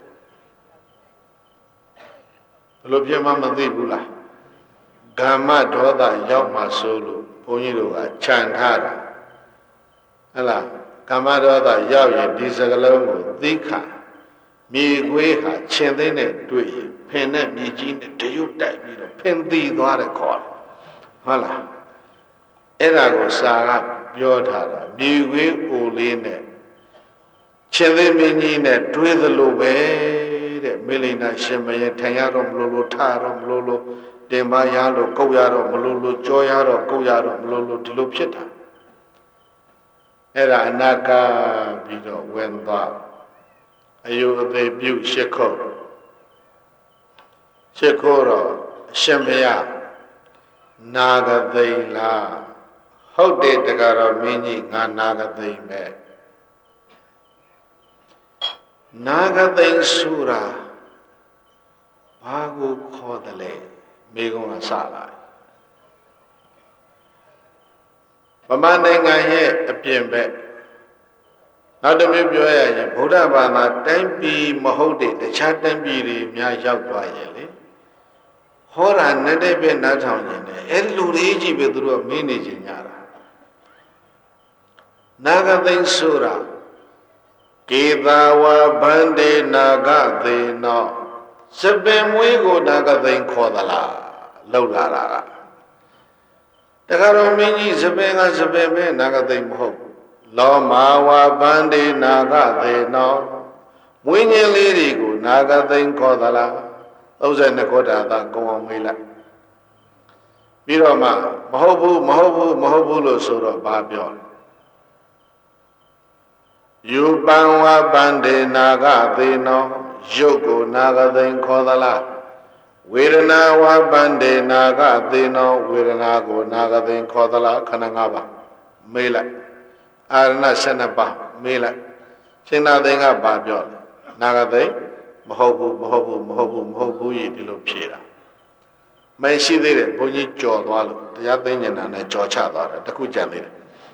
မှမသိဘူးလားဂမ္မဒေါသရောက်မှဆိုလို့ဘုန်းကြီးတို့ကခြံထားတာဟဲ့လားကမ္မဒေါသရောက်ရင်ဒီစကလုံးကိုသိခါမြေခွေးဟာခြင်သိနဲ့တွေ့ရင်ဖင်နဲ့မြေကြီးနဲ့တရွတ်တိုက်ပြီးတော့ဖင်သီသွားတယ်ခေါ်တယ်ဟုတ်လားအဲ့ဒါကိုစာကပြောထားတာမြေခွေးအိုလေးနဲ့ခြင်သိမင်းကြီးနဲ့တွေ့သလိုပဲတဲ့မေလိနာရှင်မရဲ့ထိုင်ရတော့မလို့ထရတော့မလို့တင်ပါရလို့ကုတ်ရတော့မလို့ကြောရတော့ကုတ်ရတော့မလို့ဒီလိုဖြစ်တာအဲ့ဒါအနာကပြီးတော့ဝင်သွားအယုအသေးပြုရှစ်ခုတော့အရှင်ဘုရားနာဂသိမ့်လားဟုတ်တယ်တကားတော့မင်းကြီးငါနာဂသိမ့်ပဲနာဂသိမ့်ဆိုတာဘာကိုခေါ်တယ်လဲမိကုံးကစလာဗမာနိုင်ငံရဲ့အပြင်ဘက်နောက်တစ်မျိုးပြောရရင်ဗုဒ္ဓဘာသာတိုင်းပြည်မဟုတ်တဲ့တခြားတိုင်းပြည်တွေများရောက်သွားရင်လေဟောတာနဲ့တဲ့ပဲနားထောင်နေတယ်အဲ့လူတွေကြီးပဲသူတို့မင်းနေကြညာတာနာဂသိမ့်ဆိုတာကေသာဝဗန္ဒေနာဂသေနောစပင်မွေးကိုနာဂသိမ့်ခေါ်သလားလောက်လာတာကတခါတော့မင်းကြီးစပင်ကစပင်ပဲနာဂသိမ့်မဟုတ်လောမာဝဗန္ဒေနာဂသေနောမွေးညင်းလေးတွေကိုနာဂသိမ့်ခေါ်သလား32ခေါ်တာသာကောင်းအောင်မေးလိုက်ပြီးတော့မှမဟုတ်ဘူးလို့ဆိုတော့ဘာပြောယူပံဝဗန္ဒေနာဂသေနောရုပ်ကိုနာဂသိမ့်ခေါ်သလားဝေဒနာဝဗန္ဒေနာဂသေနောဝေဒနာကိုနာဂသိမ့်ခေါ်သလားခန္ဓာ၅ပါးမေးလိုက်အာရဏ12ပါးမေးလိုက်ရှင်သာသိင်္ဂဘာပြောလဲနာဂသိမ့်မဟုတ်ဘူးကြီးဒီလိုဖြေတာမရှိသေးတယ်ဘုန်းကြီးကြော်သွားလို့တရားသိဉ္ဇဏနဲ့ကြော်ချသွားတယ်တခုကြံသေးတယ်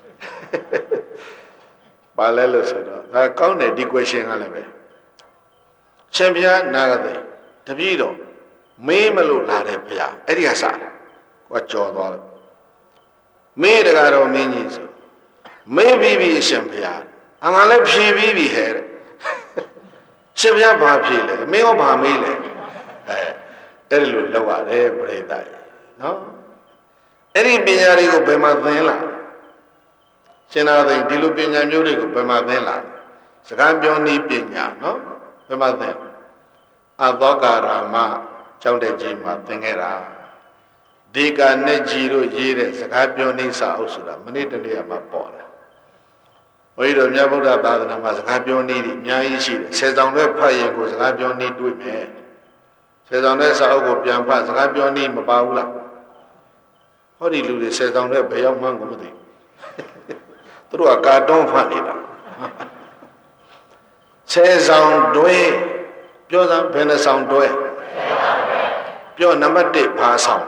ဘာလဲလို့ဆိုတော့ဒါကောင်းတယ်ဒီ question ကလည်းပဲရှင်ဘုရားနာဂသိတပည့်တော်မေးမလို့လာတယ်ဘုရားအဲ့ဒီကစားကိုကကြော်သွားလို့မေးတကားတော့မင်းကြီးဆိုမေးပြီးပြီရှင်ဘုရားအမှန်လည်းဖြေပြီးပြီဟဲ့ရှင်ဘုရားဘာဖြေလဲမင်းရောဘာမေးလဲအဲ့ဒီလိုလောက်ရတယ်ပြိတ္တာနော်အဲ့ဒီပညာတွေကိုဘယ်မှာသင်လာရှင်သာသိဒီလိုပညာမျိုးတွေကိုဘယ်မှာသင်လာစကားပြောနည်းပညာနော်ဘယ်မှာသင်အသောကာရမကျောင်းတဲ့ကြီးမှာသင်ခဲ့တာဒီကနဲ့ကြီးတို့ရေးတဲ့စကားပြောနည်းစာအုပ်ဆိုတာမနေ့တနေ့မှပေါ်တယ်ဘုရားတော်မြတ်ဗုဒ္ဓသာသနာမှာစကားပြောနည်းတွေအများကြီးရှိတယ်ဆယ်ဆောင်တဲ့ဖတ်ရင်ကိုစကားပြောနည်းတွေ့မယ်ဆယ်ဆောင်တဲ့စာအုပ်ကိုပြန်ဖတ်စကားပြောနည်းမပါဘူးလားဟောဒီလူတွေဆယ်ဆောင်တဲ့ဘယ်ရောက်မှန်းကိုမသိသူတို့ကကာတွန်းဖတ်နေတာဆယ်ဆောင်တွဲပြောစမ်းဘယ်နှဆောင်တွဲပြောနံပါတ်1ဘာဆောင်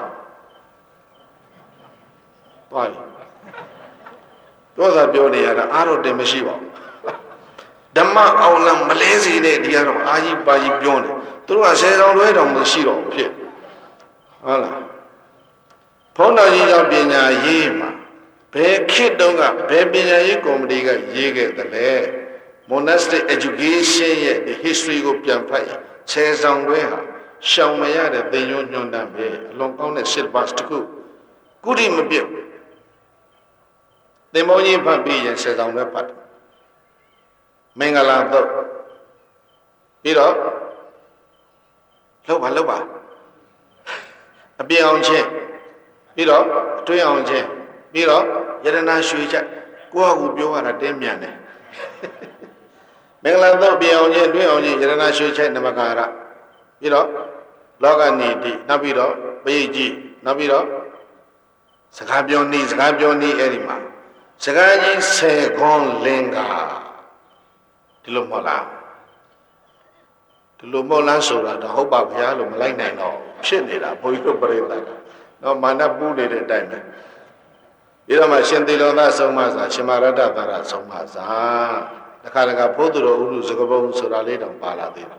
သွားပြီပြောတာပြောနေရတာအားတော့တင်မရှိပါဘူးဓမ္မအောင်လံမလဲစီနဲ့ဒီကတော့အာကြီးပါကြီးပြောနေသူတို့ကဆယ်ဆောင်တွဲတောင်မရှိတော့ဘူးဖြစ်ဟုတ်လားဘုန်းတော်ကြီးကြောင့်ပညာရေးမှာဘယ်ခေတ်တုန်းကဘယ်ပညာရေးကော်မတီကရေးခဲ့တယ်လဲ monastic education ရဲ့ history ကိုပြန်ဖတ်ရင်ဆယ်ဆောင်တွဲဟာရှောင်မရတဲ့သင်ရိုးညွှန်းတမ်းပဲအလွန်ကောင်းတဲ့ syllabus တစ်ခုကုဋိမပြတ်သင်္ဘောကြီးဖတ်ပြီးရင်ဆယ်ဆောင်တွဲဖတ်မင်္ဂလာတော့ပြီးတော့လောက်ပါအပြည့်အောင်ချင်းပြီးတော့အတွင်းအောင်ချင်းပြီးတော့ယရနာရွှေချက်ကိုယ့်ဟာကိုပြောရတာတင်းမြန်တယ်မင်္ဂလာတော့ပြအောင်ချင်းအတွင်းအောင်ချင်းယရနာရွှေချက်နမကာရပြီးတော့လောကနိတိနောက်ပြီးတော့ပရိတ်ကြီးနောက်ပြီးတော့စကားပြောနည်းအဲ့ဒီမှာစကားကြီး10ခွန်းလင်္ကာဒီလိုမဟုတ်လားဒီလိုမဟုတ်လားဆိုတာတော့ဟုတ်ပါဗျာလို့မလိုက်နိုင်တော့ဖြစ်နေတာဘုန်းကြီးတို့ပြိဿကတော့မာနပူးနေတဲ့အတိုင်းပဲဒီတော့မှရှင်သီလောသဆုံးမစာရှင်မရတ္တသာရဆုံးမစာတခါတခါဘုသူတော်ဥရုစကပုံဆိုတာလေးတောင်ပါလာသေးတယ်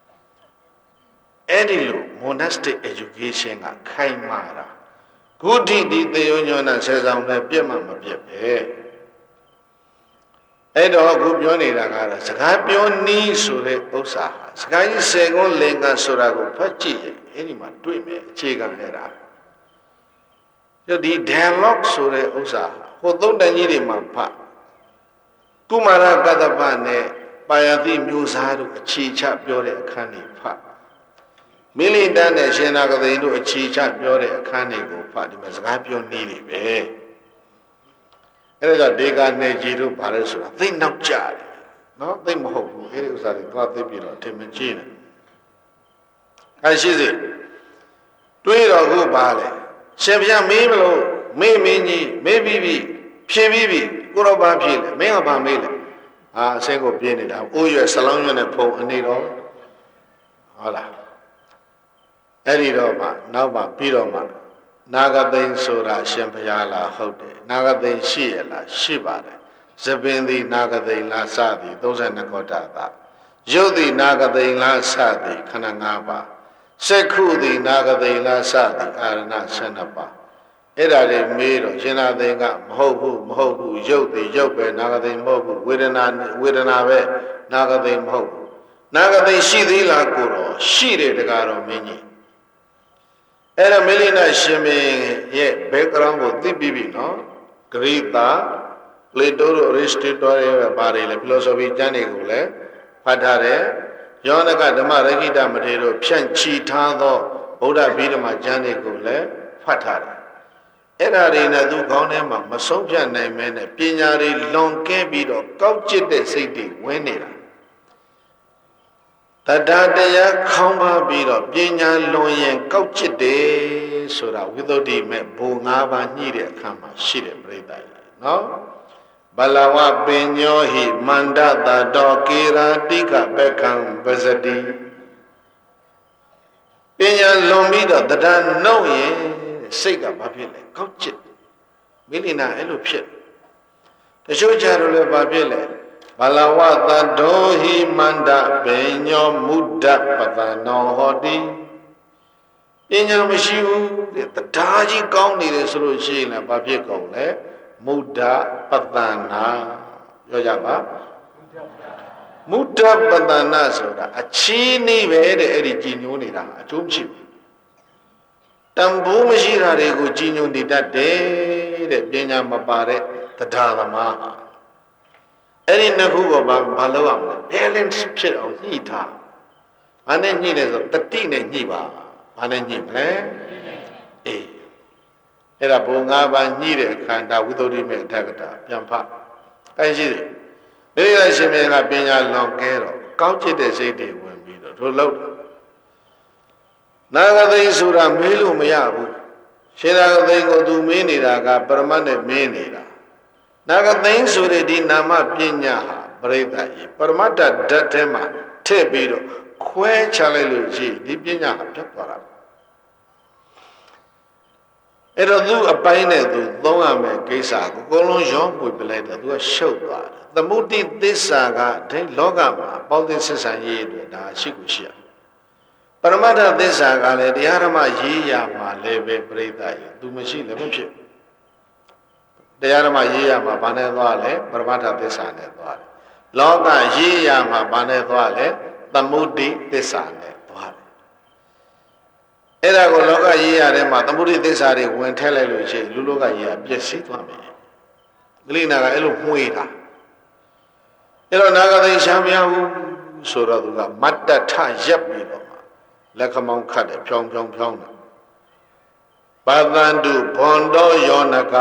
အဲ့ဒီလို monastic education ကခိုင်မာတာခုထိဒီသေယုံညောနာဆယ်ဆောင်နဲ့ပြည့်မှမပြည့်ပဲအဲ့တော့အခုပြောနေတာကတော့စကားပြောနည်းဆိုတဲ့ဥစ္စာဟာစကားကြီး10ခွန်းလင်္ကာဆိုတာကိုဖတ်ကြည့်ရင်အဲ့ဒီမှာတွေ့မယ်အခြေခံနေတာဒီ dialogue ဆိုတဲ့ဥစ္စာဟိုသုံးတန်ကြီးတွေမှာဖတ်ကုမာရကတ္တပနဲ့ပါယတိမျိုးစားတို့အခြေချပြောတဲ့အခန်းတွေဖတ်မိလိတန်နဲ့ရှင်နာကသိန်းတို့အခြေချပြောတဲ့အခန်းတွေကိုဖတ်ဒီမှာစကားပြောနည်းတွေပဲအဲ့ဒါဒေဂာနေကြီးတို့ဘာလဲဆိုတာသိနောက်ကြတယ်နော်သိမဟုတ်ဘူးအဲ့ဒီဥစ္စာတွေသွားသိပြီးတော့ထင်မကြီးနဲ့အဲရှိစေတွေးတော့ခုပါလေရှင်ဘုရားမေးမလို့မေးမင်းကြီးမေးပြီးပြီဖြေပြီးပြီကိုတော့ဘာဖြေလဲမင်းကဘာမေးလဲအဆင်းကိုပြင်းနေတာအိုးရွယ်ဆလောင်းရွက်နဲ့ဖုံအနေတော့ဟုတ်လားအဲ့ဒီတော့မှနောက်မှပြီးတော့မှနာဂသိန်းဆိုတာရှင်ဘုရားလားဟုတ်တယ်နာဂသိန်းရှိရလားရှိပါတယ်သပင်သည်နာဂသိန်းလားစသည်32ခေါတ္တသာရုပ်သည်နာဂသိန်းလားစသည်ခန္ဓာ5ပါးစက္ခုသည်နာဂသိန်းလားစသည်အာရဏ12ပါးအဲ့ဒါလေးမေးတော့ရှင်သာသိန်းကမဟုတ်ဘူးရုပ်သည်ရုပ်ပဲနာဂသိန်းမဟုတ်ဘူးဝေဒနာပဲနာဂသိန်းမဟုတ်ဘူးနာဂသိန်းရှိသေးလားကိုတော့ရှိတယ်တကားတော့မင်းကြီးအဲ့ဒါမေလိနာရှင်မင်းရဲ့ background ကိုသိပြီးပြီနော်ဂရိတာပလေတိုတို့ Aristotle ရဲ့ဘာတွေလဲ philosophy ကျမ်းတွေကိုလည်းဖတ်ထားတယ်ယောနကဓမ္မရခိတမထေရတို့ဖြန့်ချီထားသောဗုဒ္ဓဗိဓမာကျမ်းတွေကိုလည်းဖတ်ထားတယ်အဲ့ဒါတွေနဲ့သူခေါင်းထဲမှာမဆုံးဖြတ်နိုင်မဲနဲ့ပညာတွေလွန်ကဲပြီးတော့ကောက်ကျစ်တဲ့စိတ်တွေဝင်နေတာတရားတရားခေါင်းပါပြီးတော့ပညာလွန်ရင်ကောက်ကျစ်တယ်ဆိုတာဝိသုဒ္ဓိမဲ့ဘုံ၅ပါးညှိတဲ့အခါမှာရှိတယ်ပြိဿကြီးနော်ဘလဝပင်ညောဟိမန္တတတောကေရာတိကပက္ခံပဇတိပညာလွန်ပြီးတော့တရားနှုတ်ရင်စိတ်ကဘာဖြစ်လဲကောက်ကျစ်မိလိနာအဲ့လိုဖြစ်တချို့ကြတော့လည်းဘာဖြစ်လဲဘလဝတတောဟိမန္တပင်ညောမုဒ္ဒပတနောဟောတိပညာမရှိဘူးတရားကြီးကောင်းနေတယ်ဆိုလို့ရှိရင်လည်းဘာဖြစ်ကုန်လဲမုဒ္ဒပတနာပြောကြပါမုဒ္ဒပတနာဆိုတာအချီးနှီးပဲတဲ့အဲ့ဒီကြည်ညိုနေတာအကျိုးမရှိဘူးတန်ဖိုးမရှိတာတွေကိုကြည်ညိုနေတတ်တယ်တဲ့ပညာမပါတဲ့တရားသမားအဲ့ဒီနှစ်ခုကဘာလုပ်ရမလဲ balance ဖြစ်အောင်ညှိထားဘာနဲ့ညှိလဲဆိုတတိနဲ့ညှိပါဘာနဲ့ညှိမလဲအေးအဲ့ဒါဘုံ၅ပါးညှိတဲ့အခန္ဓာဝိသုဒ္ဓိမေအထက်ကတာပြန်ဖတ်အဲ့ရှိတယ်ဒီရရှင်မြင်ကပညာလွန်ကဲတော့ကောင်းချစ်တဲ့စိတ်တွေဝင်ပြီးတော့တို့လို့နာဂသိဆိုတာမေးလို့မရဘူးရှင်နာဂသိကိုသူမေးနေတာကပရမတ်နဲ့မေးနေတာနာဂသိဆိုတဲ့ဒီနာမပညာဟာပရိသတ်ကြီးပရမတ္တဓာတ်ထဲမှာထည့်ပြီးတော့ခွဲချလိုက်လို့ရှိဒီပညာဟာပြတ်သွားတာအဲ့တော့သူအပိုင်းနဲ့သူသုံးရမယ်ကိစ္စကိုအကုန်လုံးရောပွေပလိုက်တော့သူကရှုပ်သွားတယ်သမုဒိသစ္စာကဒီလောကမှာပေါင်းသင်းဆက်ဆံရေးတွေဒါရှိကိုရှိရပရမတ္ထသစ္စာကလည်းတရားဓမ္မရေးရမှာလည်းပဲပြိဿရဲ့သူမရှိလည်းမဖြစ်တရားဓမ္မရေးရမှာဘာနဲ့သွားလဲပရမတ္ထသစ္စာနဲ့သွားတယ်လောကရေးရမှာဘာနဲ့သွားလဲသမုဒိသစ္စာနဲ့သွားတယ်အဲ့ဒါကိုလောကရေးရတဲ့မှာသမုဒိသစ္စာတွေဝင်ထည့်လိုက်လို့ရှိရင်လူလောကရေးရပျက်စီးသွားမယ်ဂလိနာကအဲ့လိုမှွေးတာအဲ့တော့နာဂသိရှမ်းမရဘူးဆိုတော့သူကမတ္တထရက်ပြီးတော့မှလက်ခမောင်းခတ်တယ်ဖြောင်းဖြောင်းဖြောင်းတယ်ပါတန္တုဘွန်တော်ယောနက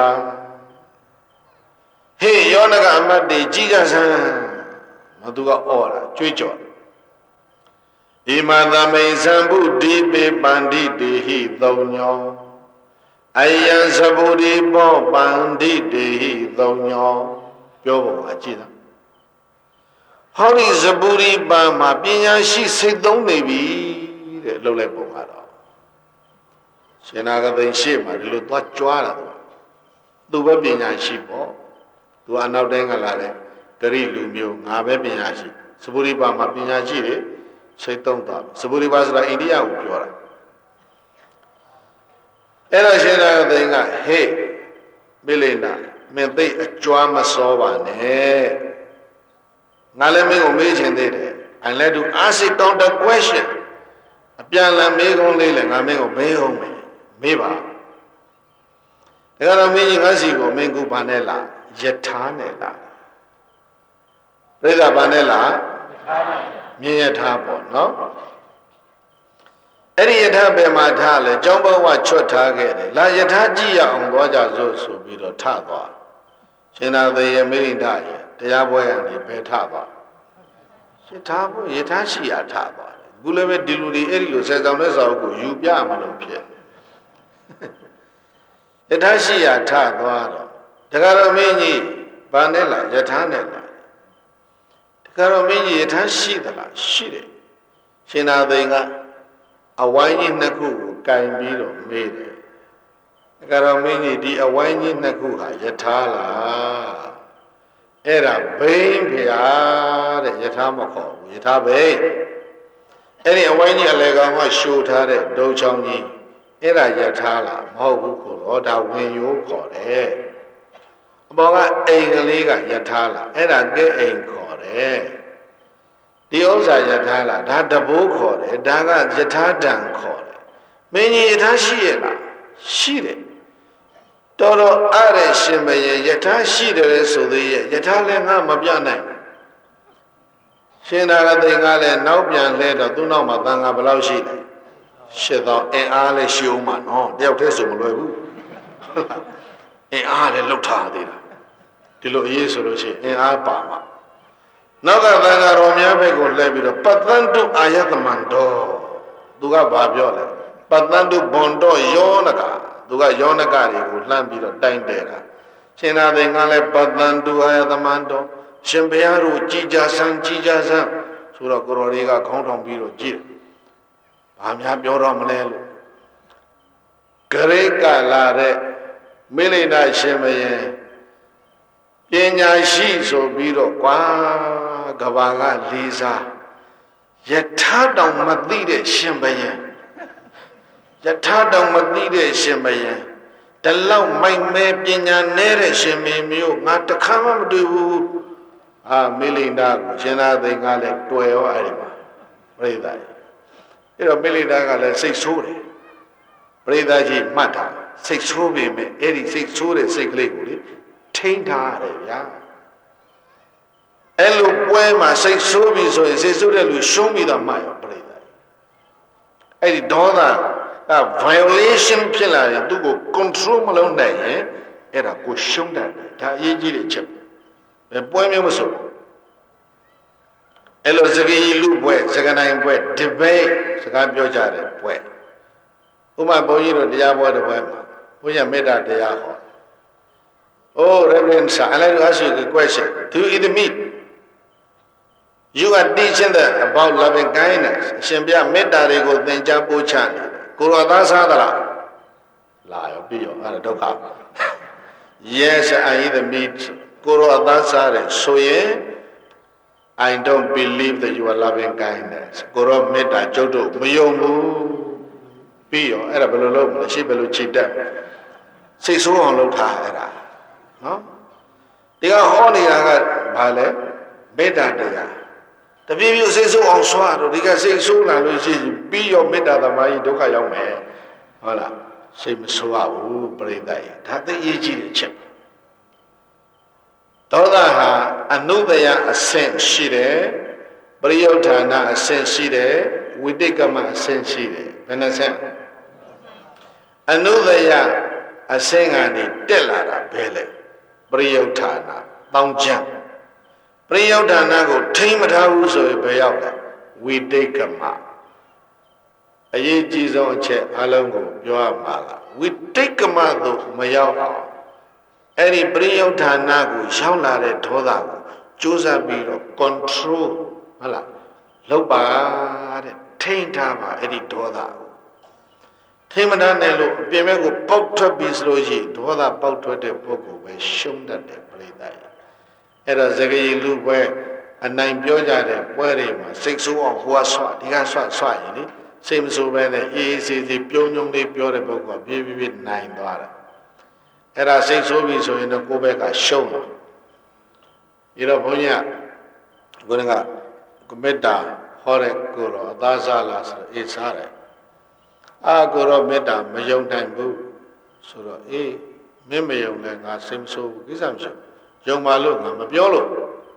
ဟေးယောနကအမတ်တွေကြီးကြဆန်းမသူကအော်တာကြွေးကြော်ဣမသမိန်သံဗုဒ္ဓိပေပန္တိတေဟိသုံးညောအယံသဗုဒ္ဓိပောပန္တိတေဟိသုံးညောပြောပုံကကြည့်တာဟောဒီဇပုရိပါမှာပညာရှိစိတ်သုံးနေပြီတဲ့လှုပ်လိုက်ပုံကတော့ရှင်နာဂသိရှေ့မှာဒီလိုသွားကြွားတာသူပဲပညာရှိပေါ့သူအနောက်တိုင်းကလာတဲ့ဂရိလူမျိုးငါပဲပညာရှိဇပုရိပါမှာပညာရှိတယ်စိတ်သုံးတာဇပုရိပါဆိုတာအိန္ဒိယကိုပြောတာအဲ့တော့ရှင်နာဂသိကဟေးမိလိနာမင်းသိအကြွားမစောပါနဲ့ငါလည်းမင်းကိုမေးချင်သေးတယ် I like to ask a counter question အပြန်လည်မေးခွန်းလေးလည်းငါမင်းကိုမေးအောင်မေးပါဒါကတော့မင်းကြီးငါစီကိုမင်းကူဘာနဲ့လားယထာနဲ့လားပြိဿဘာနဲ့လားမြင်ယထာပေါ့နော်အဲ့ဒီယထာဘယ်မှာထားလဲကျောင်းဘဝချွတ်ထားခဲ့တယ်လာယထာကြည့်ရအောင်သွားကြစို့ဆိုပြီးတော့ထသွားရှင်သာသေယမိရိဒရဲ့တရားပွဲကနေဘယ်ထသွားယထာဘုယထာရှိရထသွားတယ်အခုလည်းပဲဒီလူတွေအဲ့ဒီလိုဆက်ဆောင်တဲ့စာအုပ်ကိုယူပြမလို့ဖြစ်ယထာရှိရထသွားတော့တခါတော့မင်းကြီးဘာနဲ့လားယထာနဲ့လားတခါတော့မင်းကြီးယထာရှိသလားရှိတယ်ရှင်သာသေကအဝိုင်းကြီးနှစ်ခုကိုကင်ပြီးတော့မေးတယ်တခါတော့မင်းကြီးဒီအဝိုင်းကြီးနှစ်ခုဟာယထာလားအဲ့ဒါဘိန်းဖျားတဲ့ယထာမခေါ်ဘူးယထာဘိန်းအဲ့ဒီအဝိုင်းကြီးအလေကောင်ကရှို့ထားတဲ့ဒုံချောင်းကြီးအဲ့ဒါယထာလားမဟုတ်ဘူးခေါ်တော့ဒါဝင်ရိုးခေါ်တယ်အပေါ်ကအိမ်ကလေးကယထာလားအဲ့ဒါကဲအိမ်ခေါ်တယ်ဒီဥစ္စာယထာလားဒါတဘိုးခေါ်တယ်ဒါကယထာတံခေါ်တယ်မင်းကြီးယထာရှိရဲ့လားရှိတယ်တော်တော်အဲ့ရရှင်မယေယထာရှိတယ်ဆိုသေးရဲ့ယထာလည်းငါမပြနိုင်ရှင်သာဂသိကလည်းနောက်ပြန်လဲတော့သူ့နောက်မှာတန်ခါဘယ်လောက်ရှိလဲရှစ်သောအင်အားလည်းရှိအောင်မှာနော်တယောက်တည်းဆိုမလွယ်ဘူးအင်အားလည်းလှုပ်ထားသေးတာဒီလိုအေးဆိုလို့ရှိရင်အင်အားပါမှာနောက်ကတန်ခါတော်များဘက်ကိုလှည့်ပြီးတော့ပတ္တန်တုအာယတမန္တောသူကဘာပြောလဲပတ္တန်တုဘွန်တော်ယောနကသူကယောနကတွေကိုလှမ်းပြီးတော့တိုင်တယ်တာရှင်သာသေကလည်းပတ္တန်တုအာယတမန္တောရှင်ဘုရားတို့ကြည်ကြဆန်းဆိုတော့ကိုရော်တွေကခေါင်းထောင်ပြီးတော့ကြည့်ဘာများပြောတော့မလဲလို့ဂရိကလာတဲ့မိလိဒရှင်မယေပညာရှိဆိုပြီးတော့ကွာကဘာကလေးစားယထာတောင်မသိတဲ့ရှင်ဘုရားယထာတောင်မသိတဲ့ရှင်ဘုရားတလောက်မိုက်မဲပညာနဲ့တဲ့ရှင်မင်းမျိုးငါတခါမှမတွေ့ဘူးမိလိဒကိုရှင်သာသေကလည်းတွေ့ရောအဲ့ဒီမှာပြိဿကြီးအဲ့တော့မိလိဒကလည်းစိတ်ဆိုးတယ်ပြိဿကြီးမှတ်တာစိတ်ဆိုးပေမဲ့အဲ့ဒီစိတ်ဆိုးတဲ့စိတ်ကလေးကိုလေထထိန်းထားရတယ်ဗျာအဲ့လိုပွဲမှာစိတ်ဆိုးပြီဆိုရင်စိတ်ဆိုးတဲ့လူရှုံးပြီးတော့မှရောပြိတ္တာအဲ့ဒီဒေါသက violation ဖြစ်လာရင်သူ့ကို control မလုပ်နိုင်ရင်အဲ့ဒါကိုရှုံးတယ်ဒါအရေးကြီးတဲ့ချက်ပဲပွဲမျိုးမဆိုအဲ့လိုစကားကြီးလူပွဲစကားနိုင်ပွဲ debate စကားပြောကြတယ်ပွဲဥပမာဘုန်းကြီးတို့တရားပွဲတစ်ပွဲမှာဘုန်းကြီးမေတ္တာတရားဟောOh, Reverend Sir, I'd like to ask you a question. Do you eat meat? You are teaching them about loving kindness. Shimbya metta rego tenja pochan. Kurata sadala. La yo piyo, ara dokha. Yes, I eat the meat. Kurata sare. So I don't believe that you are loving kindness. Kuro metta jodo muyongu. Piyo, era belo lo, shi belo chita. Sei so on lo tha era. နော်ဒီကဟောနေတာကဘာလဲမေတ္တာတရားတပြည့်ပြည့်စိတ်ဆိုးအောင်ဆွားတော့ဒီကစိတ်ဆိုးလာလို့ရှိရင်ပြီးရောမေတ္တာသမားကြီးဒုက္ခရောက်မယ်ဟုတ်လားစိတ်မဆိုးရဘူးပြိတ္တာကြီးဒါသိရေးကြည့်တဲ့ချက်ဒေါသဟာအနုဘယအဆင့်ရှိတယ်ပရိယုဌာဏအဆင့်ရှိတယ်ဝိတိကမအဆင့်ရှိတယ်ဘယ်နှဆင့်အနုဘယအဆင့်ကနေတက်လာတာဘယ်လဲပရိယုဌာဏတောင်းချမ်းပရိယုဌာဏကိုထိမ့်မထားဘူးဆိုရင်ဘယ်ရောက်လဲဝိတိကမအရေးကြီးဆုံးအချက်အလုံးကိုပြောရမှာလားဝိတိကမသို့မရောက်အောင်အဲ့ဒီပရိယုဌာဏကိုရောက်လာတဲ့ဒေါသကိုကြိုးစားပြီးတော့ control ဟုတ်လားလုပ်ပါတဲ့ထိမ့်ထားပါအဲ့ဒီဒေါသကိုထိမ့်မထားနဲ့လို့အပြင်ဘက်ကိုပေါက်ထွက်ပြီးဆိုလို့ရှိရင်ဒေါသပေါက်ထွက်တဲ့ပုဂ္ဂိုလ်ပဲရှုံးတတ်တယ်ပြိတ္တာရဲ့အဲ့တော့စကားရည်လူပွဲအနိုင်ပြောကြတဲ့ပွဲတွေမှာစိတ်ဆိုးအောင်ဟိုကဆွဒီကဆွရင်လေစိတ်မဆိုးပဲနဲ့အေးအေးဆေးဆေးပြုံးပြုံးလေးပြောတဲ့ပုဂ္ဂိုလ်ကပြေးပြေးနိုင်သွားတယ်အဲ့ဒါစိတ်ဆိုးပြီဆိုရင်တော့ကိုယ့်ဘက်ကရှုံးတယ်ဒီတော့ဘုန်းကြီးကကိုယ်ကမေတ္တာဟောတဲ့ကိုတော့အသားစားလားဆိုအေးစားတယ်ကိုတော့မေတ္တာမယုံနိုင်ဘူးဆိုတော့အေးမင်းမယုံလဲငါစိတ်မဆိုးဘူးကိစ္စမရှိဘူးယုံပါလို့ငါမပြောလို့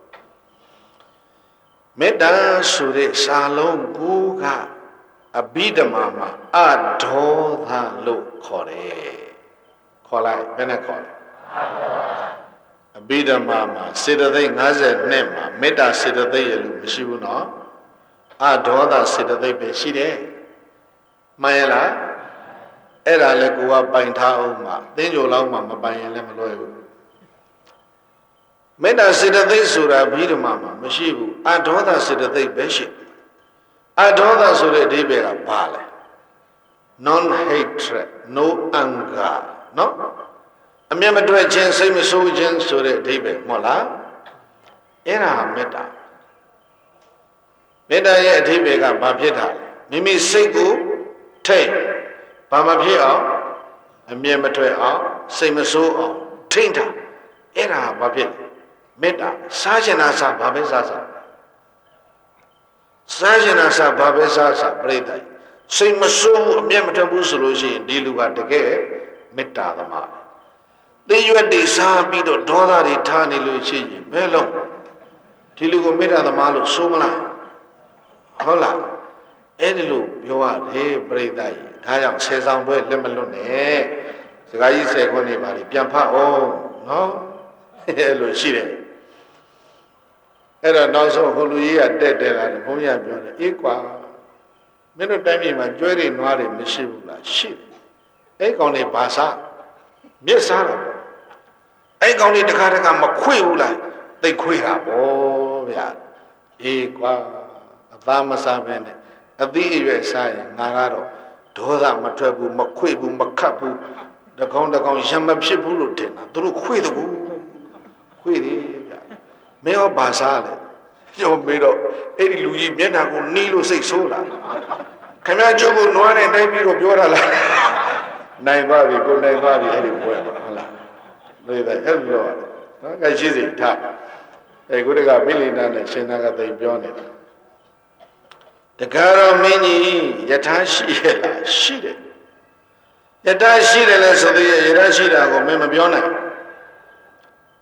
မေတ္တာဆိုတဲ့စာလုံးကိုကအဘိဓမ္မာမှာအဒေါသလို့ခေါ်တယ်ခေါ်လိုက်ဘယ်နဲ့ခေါ်လဲအဘိဓမ္မာမှာစေတသိက်52မှာမေတ္တာစေတသိက်ရလို့မရှိဘူးနော်အဒေါသစေတသိက်ပဲရှိတယ်မှန်ရလားအဲ့ဒါလည်းကိုကပိုင်ထားအောင်မှာသင်္ကြန်လောက်မှမပိုင်ရင်လည်းမလွယ်ဘူးမေတ္တာစေတသိက်ဆိုတာဘိဓမ္မာမှာမရှိဘူးအဒေါသစေတသိက်ပဲရှိအဒေါသဆိုတဲ့အဓိပ္ပာယ်ကဘာလဲ non hatred no anger နော်အမျက်မထွက်ခြင်းစိတ်မဆိုးခြင်းဆိုတဲ့အဓိပ္ပာယ်မဟုတ်လားအဲ့ဒါမေတ္တာမေတ္တာရဲ့အဓိပ္ပာယ်ကဘာဖြစ်တာလဲမိမိစိတ်ကိုထိတ်ဘာမဖြစ်အောင်အမျက်မထွက်အောင်စိတ်မဆိုးအောင်ထိန်းထားအဲ့ဒါဘာဖြစ်မေတ္တာစားချင်တာစားဘာပဲစားစားချင်တာစားဘာပဲစားပြိတ္တာစိတ်မဆိုးဘူးအမျက်မထွက်ဘူးဆိုလို့ရှိရင်ဒီလူကတကယ်မေတ္တာသမားသိရွက်တွေစားပြီးတော့ဒေါသတွေထားနေလို့ရှိရင်ဘယ်လုံးဒီလူကိုမေတ္တာသမားလို့ဆိုမလားဟုတ်လားအဲ့ဒီလိုပြောရတယ်ပြိတ္တာကြီးဒါကြောင့်ဆယ်ဆောင်ပွဲလက်မလွတ်နဲ့စကားကြီး10ခုနေပါလိပြန်ဖတ်အောင်နော်အဲ့လိုရှိတယ်အဲ့တော့နောက်ဆုံးဟိုလူကြီးကတက်လာတယ်ဘုန်းကြီးပြောတယ်အေးကွာမင်းတို့တိုင်းပြည်မှာကျွဲတွေနွားတွေမရှိဘူးလားရှိတယ်အဲ့ကောင်တွေဘာစားမြစ်စားတယ်အဲ့ကောင်တွေတခါမခွေဘူးလားသိခွေတာဗောဗျာအေးကွာအသားမစားဘဲနဲ့အသီးအရွယ်စားရင်ငါကတော့ဒေါသမထွက်ဘူးမခွေဘူးမခတ်ဘူးတကောင်ရံမဖြစ်ဘူးလို့ထင်တာသူတို့ခွေတယ်ဘူးခွေတယ်ဗျာမင်းရောဘာစားလဲပြောမေးတော့အဲ့ဒီလူကြီးမျက်နှာကိုနီးလို့စိတ်ဆိုးလာခင်ဗျားကျုပ်ကိုနွားနဲ့တိုက်ပြီးတော့ပြောတာလားနိုင်ပါပြီကိုနိုင်ပါပြီအဲ့ဒီပွဲပါဟုတ်လားလို့ရတယ်အဲ့လိုနော်ကဲရှိစီထားအဲ့ကိုတကမိလိနာနဲ့ရှင်နာကသိပြောနေတာတကားတော့မင်းကြီးယထာရှိရဲ့လားရှိတယ်ယထာရှိတယ်လဲဆိုသေးရဲ့ယထာရှိတာကိုမင်းမပြောနိုင်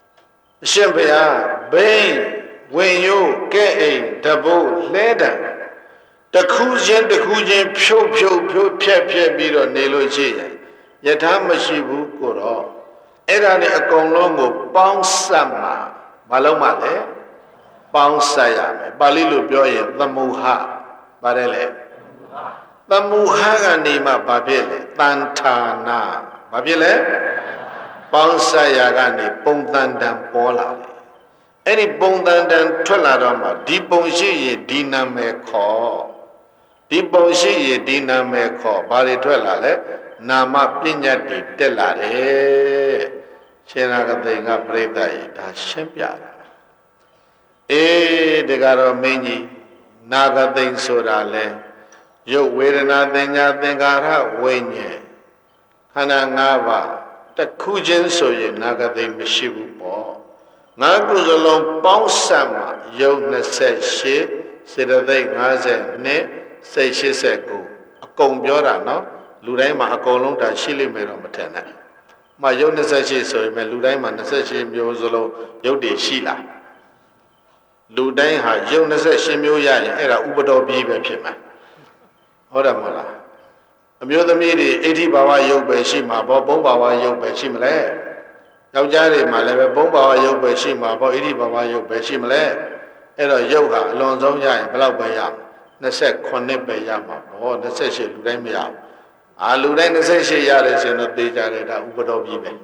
ရှင်ဘုရားဘိန်းဝင်ရိုးကဲ့အိမ်တဘိုးလဲတံတခုချင်းဖြုတ်ဖြက်ပြီးတော့နေလို့ရှိရင်ယထာမရှိဘူးကိုတော့အဲ့ဒါနဲ့အကုန်လုံးကိုပေါင်းစပ်မှာမလုံးမလဲပေါင်းစပ်ရမယ်ပါဠိလိုပြောရင်သမုဟပါတယ်လေသမုဟကနေမှဘာဖြစ်လဲတန်ဌာနာဘာဖြစ်လဲပေါင်းစပ်ရာကနေပုံတန်တန်ပေါ်လာတယ်အဲ့ဒီပုံတန်တန်ထွက်လာတော့မှဒီပုံရှိရင်ဒီနာမည်ခေါ်ဒီပုံရှိရင်ဒီနာမည်ခေါ်ဘာတွေထွက်လာလဲနာမပညာတွေတက်လာတယ်ရှင်နာဂသိင်္ဂပရိသတ်ရေဒါရှင်းပြတာအေးဒီကတော့မင်းကြီးနာဂသိင်္ဆိုတာလဲရုပ်ဝေဒနာသင်ညာသင်္ခါရဝိညာဉ်ခန္ဓာ၅ပါးတစ်ခုချင်းဆိုရင်နာဂသိင်္မရှိဘူးပေါ့ငါးခုစလုံးပေါင်းစပ်မှရုပ်28စေတသိက်52စိတ်89အကုန်ပြောတာနော်လူတိုင်းမှာအကုန်လုံးဒါရှိလိမ့်မယ်တော့မထင်နဲ့။မှရုပ်28ဆိုရင်လူတိုင်းမှာ28မျိုးစလုံးရုပ်တွေရှိလား။လူတိုင်းဟာရုပ်28မျိုးရရင်အဲ့ဒါဥပဒေပြီးပဲဖြစ်မှာ။ဟုတ်တယ်မဟုတ်လား။အမျိုးသမီးတွေအဋ္ဌိဘာဝရုပ်ပဲရှိမှာပေါ့ဘုံဘာဝရုပ်ပဲရှိမလဲ။ယောက်ျားတွေမှာလည်းပဲဘုံဘာဝရုပ်ပဲရှိမှာပေါ့အဋ္ဌိဘာဝရုပ်ပဲရှိမလဲ။အဲ့တော့ရုပ်ဟာအလွန်ဆုံးရရင်ဘယ်လောက်ပဲရ29ပဲရမှာပေါ့28လူတိုင်းမရဘူး။လူတိုင်း28ရတယ်ဆိုတော့သိကြတယ်ဒါဥပဒေပြီးပဲ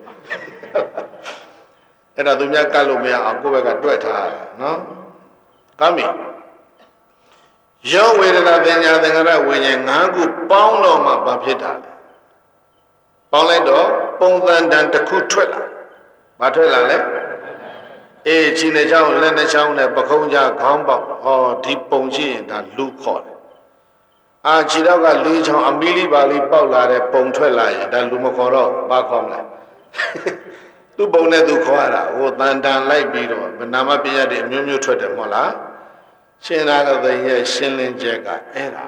အဲ့ဒါသူများကတ်လို့မရအောင်ကိုယ့်ဘက်ကတွက်ထားရနော်ကောင်းပြီယောဝေဒနာပညာသင်္ခါရဝိညာဉ်၅ခုပေါင်းတော့မှဘာဖြစ်တာလဲပေါင်းလိုက်တော့ပုံသဏ္ဍာန်တစ်ခုထွက်လာဘာထွက်လာလဲအေးခြေနှချောင်းလက်နှချောင်းနဲ့ပခုံးကြားခေါင်းပေါက်ဟောဒီပုံရှိရင်ဒါလူခေါ်တယ်ခြေတော့ကလေးချောင်းအမီလီပါလီပေါက်လာတဲ့ပုံထွက်လာရင်ဒါလူမခေါ်တော့ဘာခေါ်မလဲသူ့ပုံနဲ့သူခေါ်ရတာဟိုတန်တန်လိုက်ပြီးတော့နာမပညာတွေအမျိုးမျိုးထွက်တယ်မဟုတ်လားရှင်နာဂသိင်္ဂရဲ့ရှင်းလင်းချက်ကအဲ့ဒါ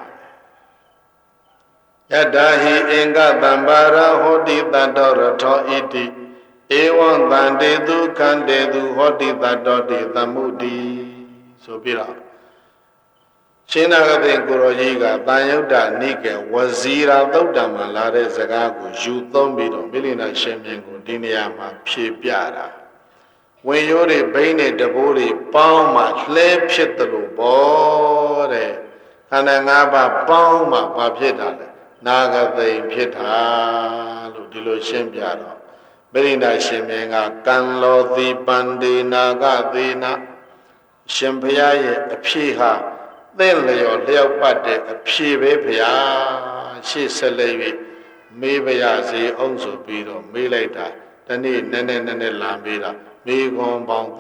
ယတဟိအင်္ဂတံပါရဟောတိတတ္တောရထောဣတိဧဝံတန္တေသူခန္တေသူဟောတိတတ္တောတိသမုဒိဆိုပြီးတော့ရှင်နာဂသိင်္ဂကိုရောကြီးကတန်ယုတ်တနိကေဝဇီရာသုတ်တံမှာလာတဲ့စကားကိုယူသုံးပြီးတော့မိလိနာရှင်မြင်ကိုဒီနေရာမှာဖြေပြတာဝင်ရိုးတွေဘိန်းတွေတဘိုးတွေပေါင်းမှလှဲဖြစ်တယ်လို့ပေါ့တဲ့ခန္ဓာ၅ပါးပေါင်းမှဘာဖြစ်တာလဲနာဂသိင်္ဂဖြစ်တာလို့ဒီလိုရှင်းပြတော့မိလိနာရှင်မြင်ကကံလောတိပန္ဒေနာဂသေနရှင်ဘုရားရဲ့အဖြေဟာသင်လျော်လျောက်ပတ်တဲ့အဖြေပဲဗျာရှေ့ဆက်လက်၍မေးပါရစေအောင်ဆိုပြီးတော့မေးလိုက်တာတနေ့နည်းနည်းလာမေးတာမေးခွန်းပေါင်း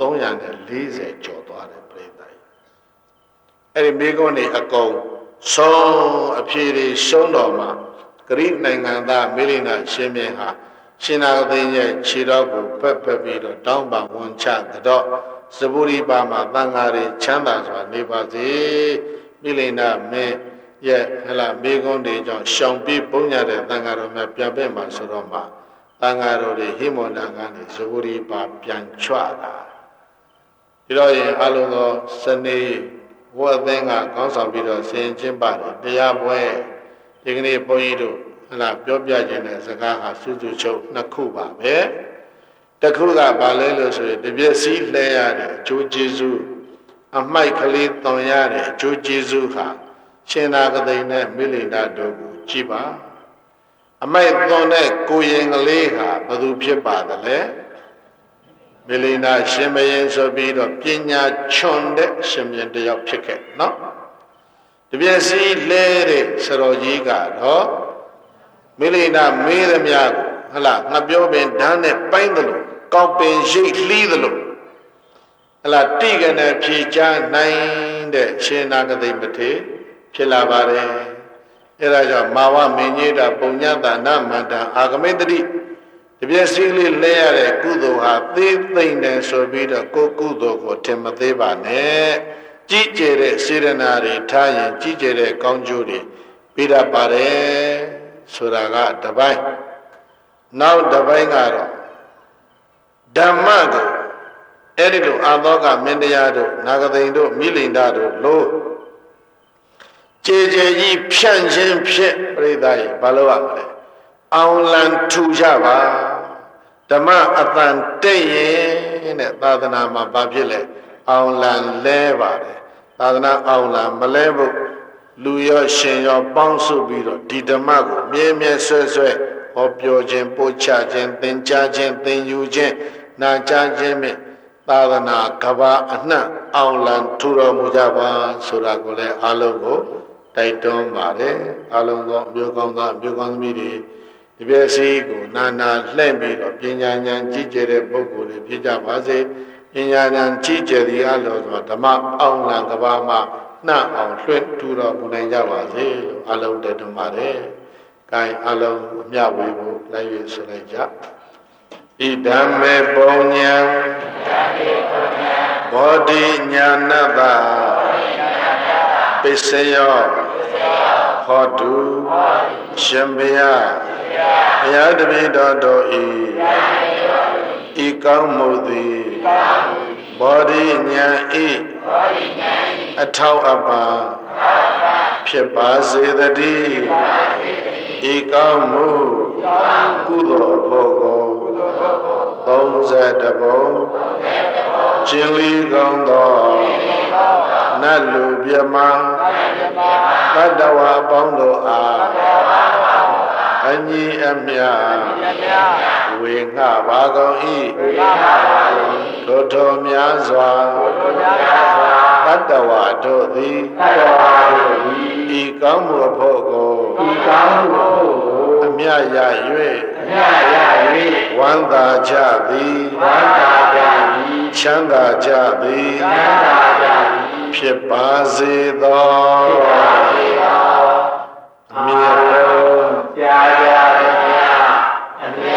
340ကျော်သွားတယ်ပြိဿကြီးအဲ့ဒီမေးခွန်းတွေအကုန်ဆုံးအဖြေတွေရှုံးတော်မှာဂရိနိုင်ငံသားမေလိနာရှင်မြင်ဟာရှင်နာဂသိင်္ဂရဲ့ခြေတော်ကိုဖက်ပြီးတော့တောင်းပန်ဝန်ချတော့စပုရိပါမှာသံဃာတွေချမ်းသာစွာနေပါစေမိလိနာမင်းရဲ့ဟလာမိဂုံးတွေကြောင့်ရှောင်ပြေးပုံညတဲ့သံဃာတော်များပြန်ပဲမှာဆိုတော့မှသံဃာတော်တွေဟိမန္တကနေစပုရိပါပြန်ချွတာဒီတော့ရင်အလုံးသောစနေဘုရားသင်္ကခေါင်းဆောင်ပြီးတော့ဆင်ကျင်းပါတယ်တရားပွဲဒီကနေ့ဘုန်းကြီးတို့ဟလာပြောပြခြင်းတဲ့စကားဟာစုစုချုပ်2ခုပါပဲတခုကဘာလဲလို့ဆိုရင်တပြည့်စည်းလှဲရတဲ့အကျိုးကျေးဇူးအမိုက်ကလေးသွန်ရတဲ့အကျိုးကျေးဇူးဟာရှင်နာဂသိင်္ဂနဲ့မိလိနာတို့ကိုကြည်ပါအမိုက်သွန်တဲ့ကိုရင်ကလေးဟာဘယ်သူဖြစ်ပါသလဲမိလိနာရှင်မင်းဆိုပြီးတော့ပညာချွန်တဲ့ရှင်မြင်တယောက်ဖြစ်ခဲ့နော်တပြည့်စည်းလှဲတဲ့ဆရာကြီးကတော့မိလိနာမေးသမျှကိုဟလာငါပြောပင်ဓာတ်နဲ့ပိုင်းတယ်လို့ကောက်ပင်ရိတ်လှီးတယ်လို့ဟလာတိကနေဖြေချနိုင်တဲ့ရှင်နာဂသိင်္ဂမထေဖြစ်လာပါတယ်အဲဒါကြောင့်မာဝမင်းကြီးတာပုံညတနာမန္တအာဂမိတ္တိတပြည့်စည်းလေးလဲရတဲ့ကုသိုလ်ဟာသေးသိမ့်တယ်ဆိုပြီးတော့ကိုကုသိုလ်ကိုထင်မသေးပါနဲ့ကြီးကျယ်တဲ့စေရနာတွေထားရင်ကြီးကျယ်တဲ့ကောင်းကျိုးတွေပေးတတ်ပါတယ်ဆိုတာကတပိုင်းနောက်တစ်ပိုင်းကတော့ဓမ္မကိုအဲ့ဒီလိုအာသောကမင်းတရားတို့နာဂသိန်တို့မိလိန်ဒတို့လို့ကြေကြေကြီးဖြန့်ခြင်းဖြစ်ပြိဿရဲ့ဘာလို့ရမလဲအောင်လံထူကြပါဓမ္မအတန်တိတ်ရင်တဲ့သာသနာမှာဘာဖြစ်လဲအောင်လံလဲပါတယ်သာသနာအောင်လံမလဲဖို့လူရောရှင်ရောပေါင်းစုပြီးတော့ဒီဓမ္မကိုမြဲမြဲဆွဲဆွဲဟောပြောခြင်းပို့ချခြင်းသင်ကြားခြင်းသင်ယူခြင်းနာကြားခြင်းဖြင့်သာသနာကဘာအနှံ့အောင်လံထူတော်မူကြပါဆိုတာကိုလည်းအားလုံးကိုတိုက်တွန်းပါတယ်အားလုံးသောအမျိုးကောင်းသားအမျိုးကောင်းသမီးတွေဒီပြည့်စည်ကိုနာနာလှည့်ပြီးတော့ပညာဉာဏ်ကြီးကျယ်တဲ့ပုဂ္ဂိုလ်တွေဖြစ်ကြပါစေပညာဉာဏ်ကြီးကျယ်သည်အလို့ဆိုဓမ္မအောင်လံကဘာမှာနှံ့အောင်လွှင့်ထူတော်မူနိုင်ကြပါစေလို့အားလုံးတိုက်တွန်းပါတယ်။ကိုင်အားလုံးအမျှဝေဖို့လိုက်ရွေးဆိုလိုက်ကြဣဓမ္မေပုံညာဘောဓိညာဏတ္တပစ္စယောဟောတုရှင်ဘုရားဘုရားတပည့်တော်တို့ဤကောင်းမှုသည်ဘောဓိညာဤအထောက်အပံ့ဖြစ်ပါစေတည်းဤကောင်းမှုကုသိုလ်ဖို့ကို30ပုံကျင်လီကောင်းသောနတ်လူပြမတတ္တဝါပေါင်းတို့အားအညီအမျှဝေငှပါကုန်၏ထိုထိုများစွာတတ္တဝါတို့သည်ဤကောင်းမှုအဖို့ကိုအမြတ်ရ၍ဝမ်းသာကြသည်ချမ်းသာကြသည်ဖြစ်ပါစေသောမြတ်တော်ကြာကြအမြ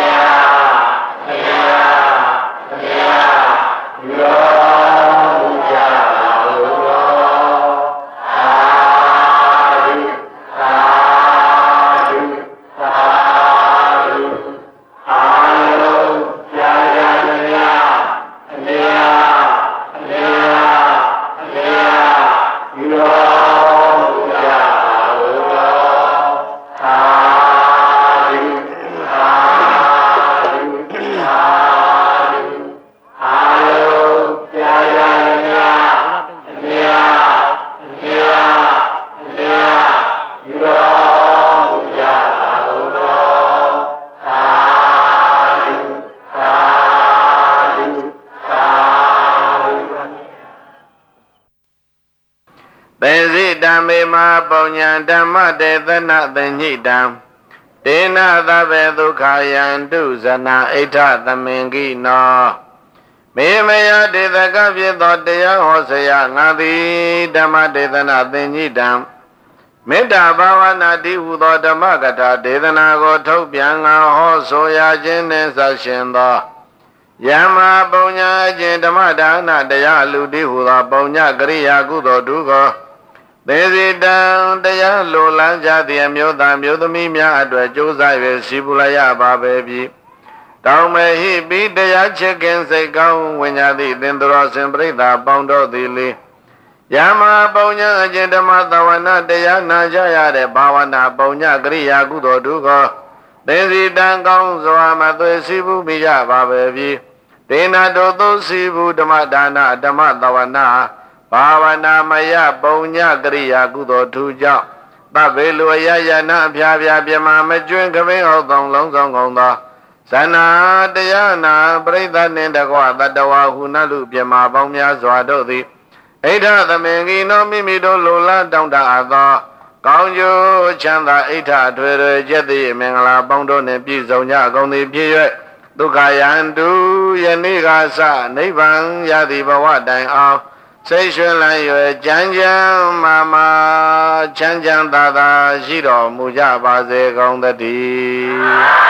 ပုံညာဓမ္မတေသနာသင်္ညိတံဒေနသဗ္ဗေဒုက္ခယံတုဇနာဣဋ္ဌသမင်္ဂိနောမေမယဒေသကဖြစ်သောတရားဟောစရာငါသည်ဓမ္မတေသနာသင်္ညိတံမေတ္တာဘာဝနာတိဟုသောဓမ္မကထာဒေသနာကိုထုတ်ပြန်ငါဟောဆိုရခြင်းနှင့်ဆက်ရှင်သောယမပုံညာအကျင့်ဓမ္မဒါနတရားလူတိဟုသောပုံညာကရိယာကုသိုလ်တုကိုသေစီတံတရားလိုလန်းကြသည့်အမျိုးသားမျိုးသမီးများအတွက်ကြိုးစား၍စီပူလိုက်ရပါပဲပြီတောင်းမဲ့ဟိပိတရားချစ်ခင်စိတ်ကောင်းဝိညာဉ်သည့်သင်္တော်စင်ပရိသပေါင်းတော်သည်လေယမပုံညာအကျင့်ဓမ္မသဝနာတရားနာကြရတဲ့ဘာဝနာပုံညာကရိယာကုသိုလ်တုကိုသေစီတံကောင်းစွာမသွေစီပူမိကြပါပဲပြီဒေနာတို့သို့စီပူဓမ္မဒါနဓမ္မသဝနာဘာဝနာမယပုံညကရိယာကုသိုလ်ထူကြောင့်သဗ္ဗေလူအယယနာအဖျားဖျားပြမမကျွင်းကပင်းအောင်သောလုံးဆောင်ကုန်သောဇဏတရားနာပရိသတ်နှင့်တကွတတဝါဟုနလူပြမပေါင်းများစွာတို့သည်ဣဋ္ဌသမင်္ဂိနောမိမိတို့လိုလားတောင်းတအပ်သောကောင်းကျိုးချမ်းသာဣဋ္ဌအထွေထွေကျက်သည့်မင်္ဂလာပေါင်းတို့နှင့်ပြည့်စုံကြကုန်သည်ဖြစ်၍ဒုက္ခယံတုယနေ့ကစနိဗ္ဗာန်ရသည်ဘဝတိုင်အောင်စိတ်ရွှင်လန်း၍ကြမ်းကြမ်းမာချမ်းချမ်းသာသာရှိတော်မူကြပါစေကုန်သတည်း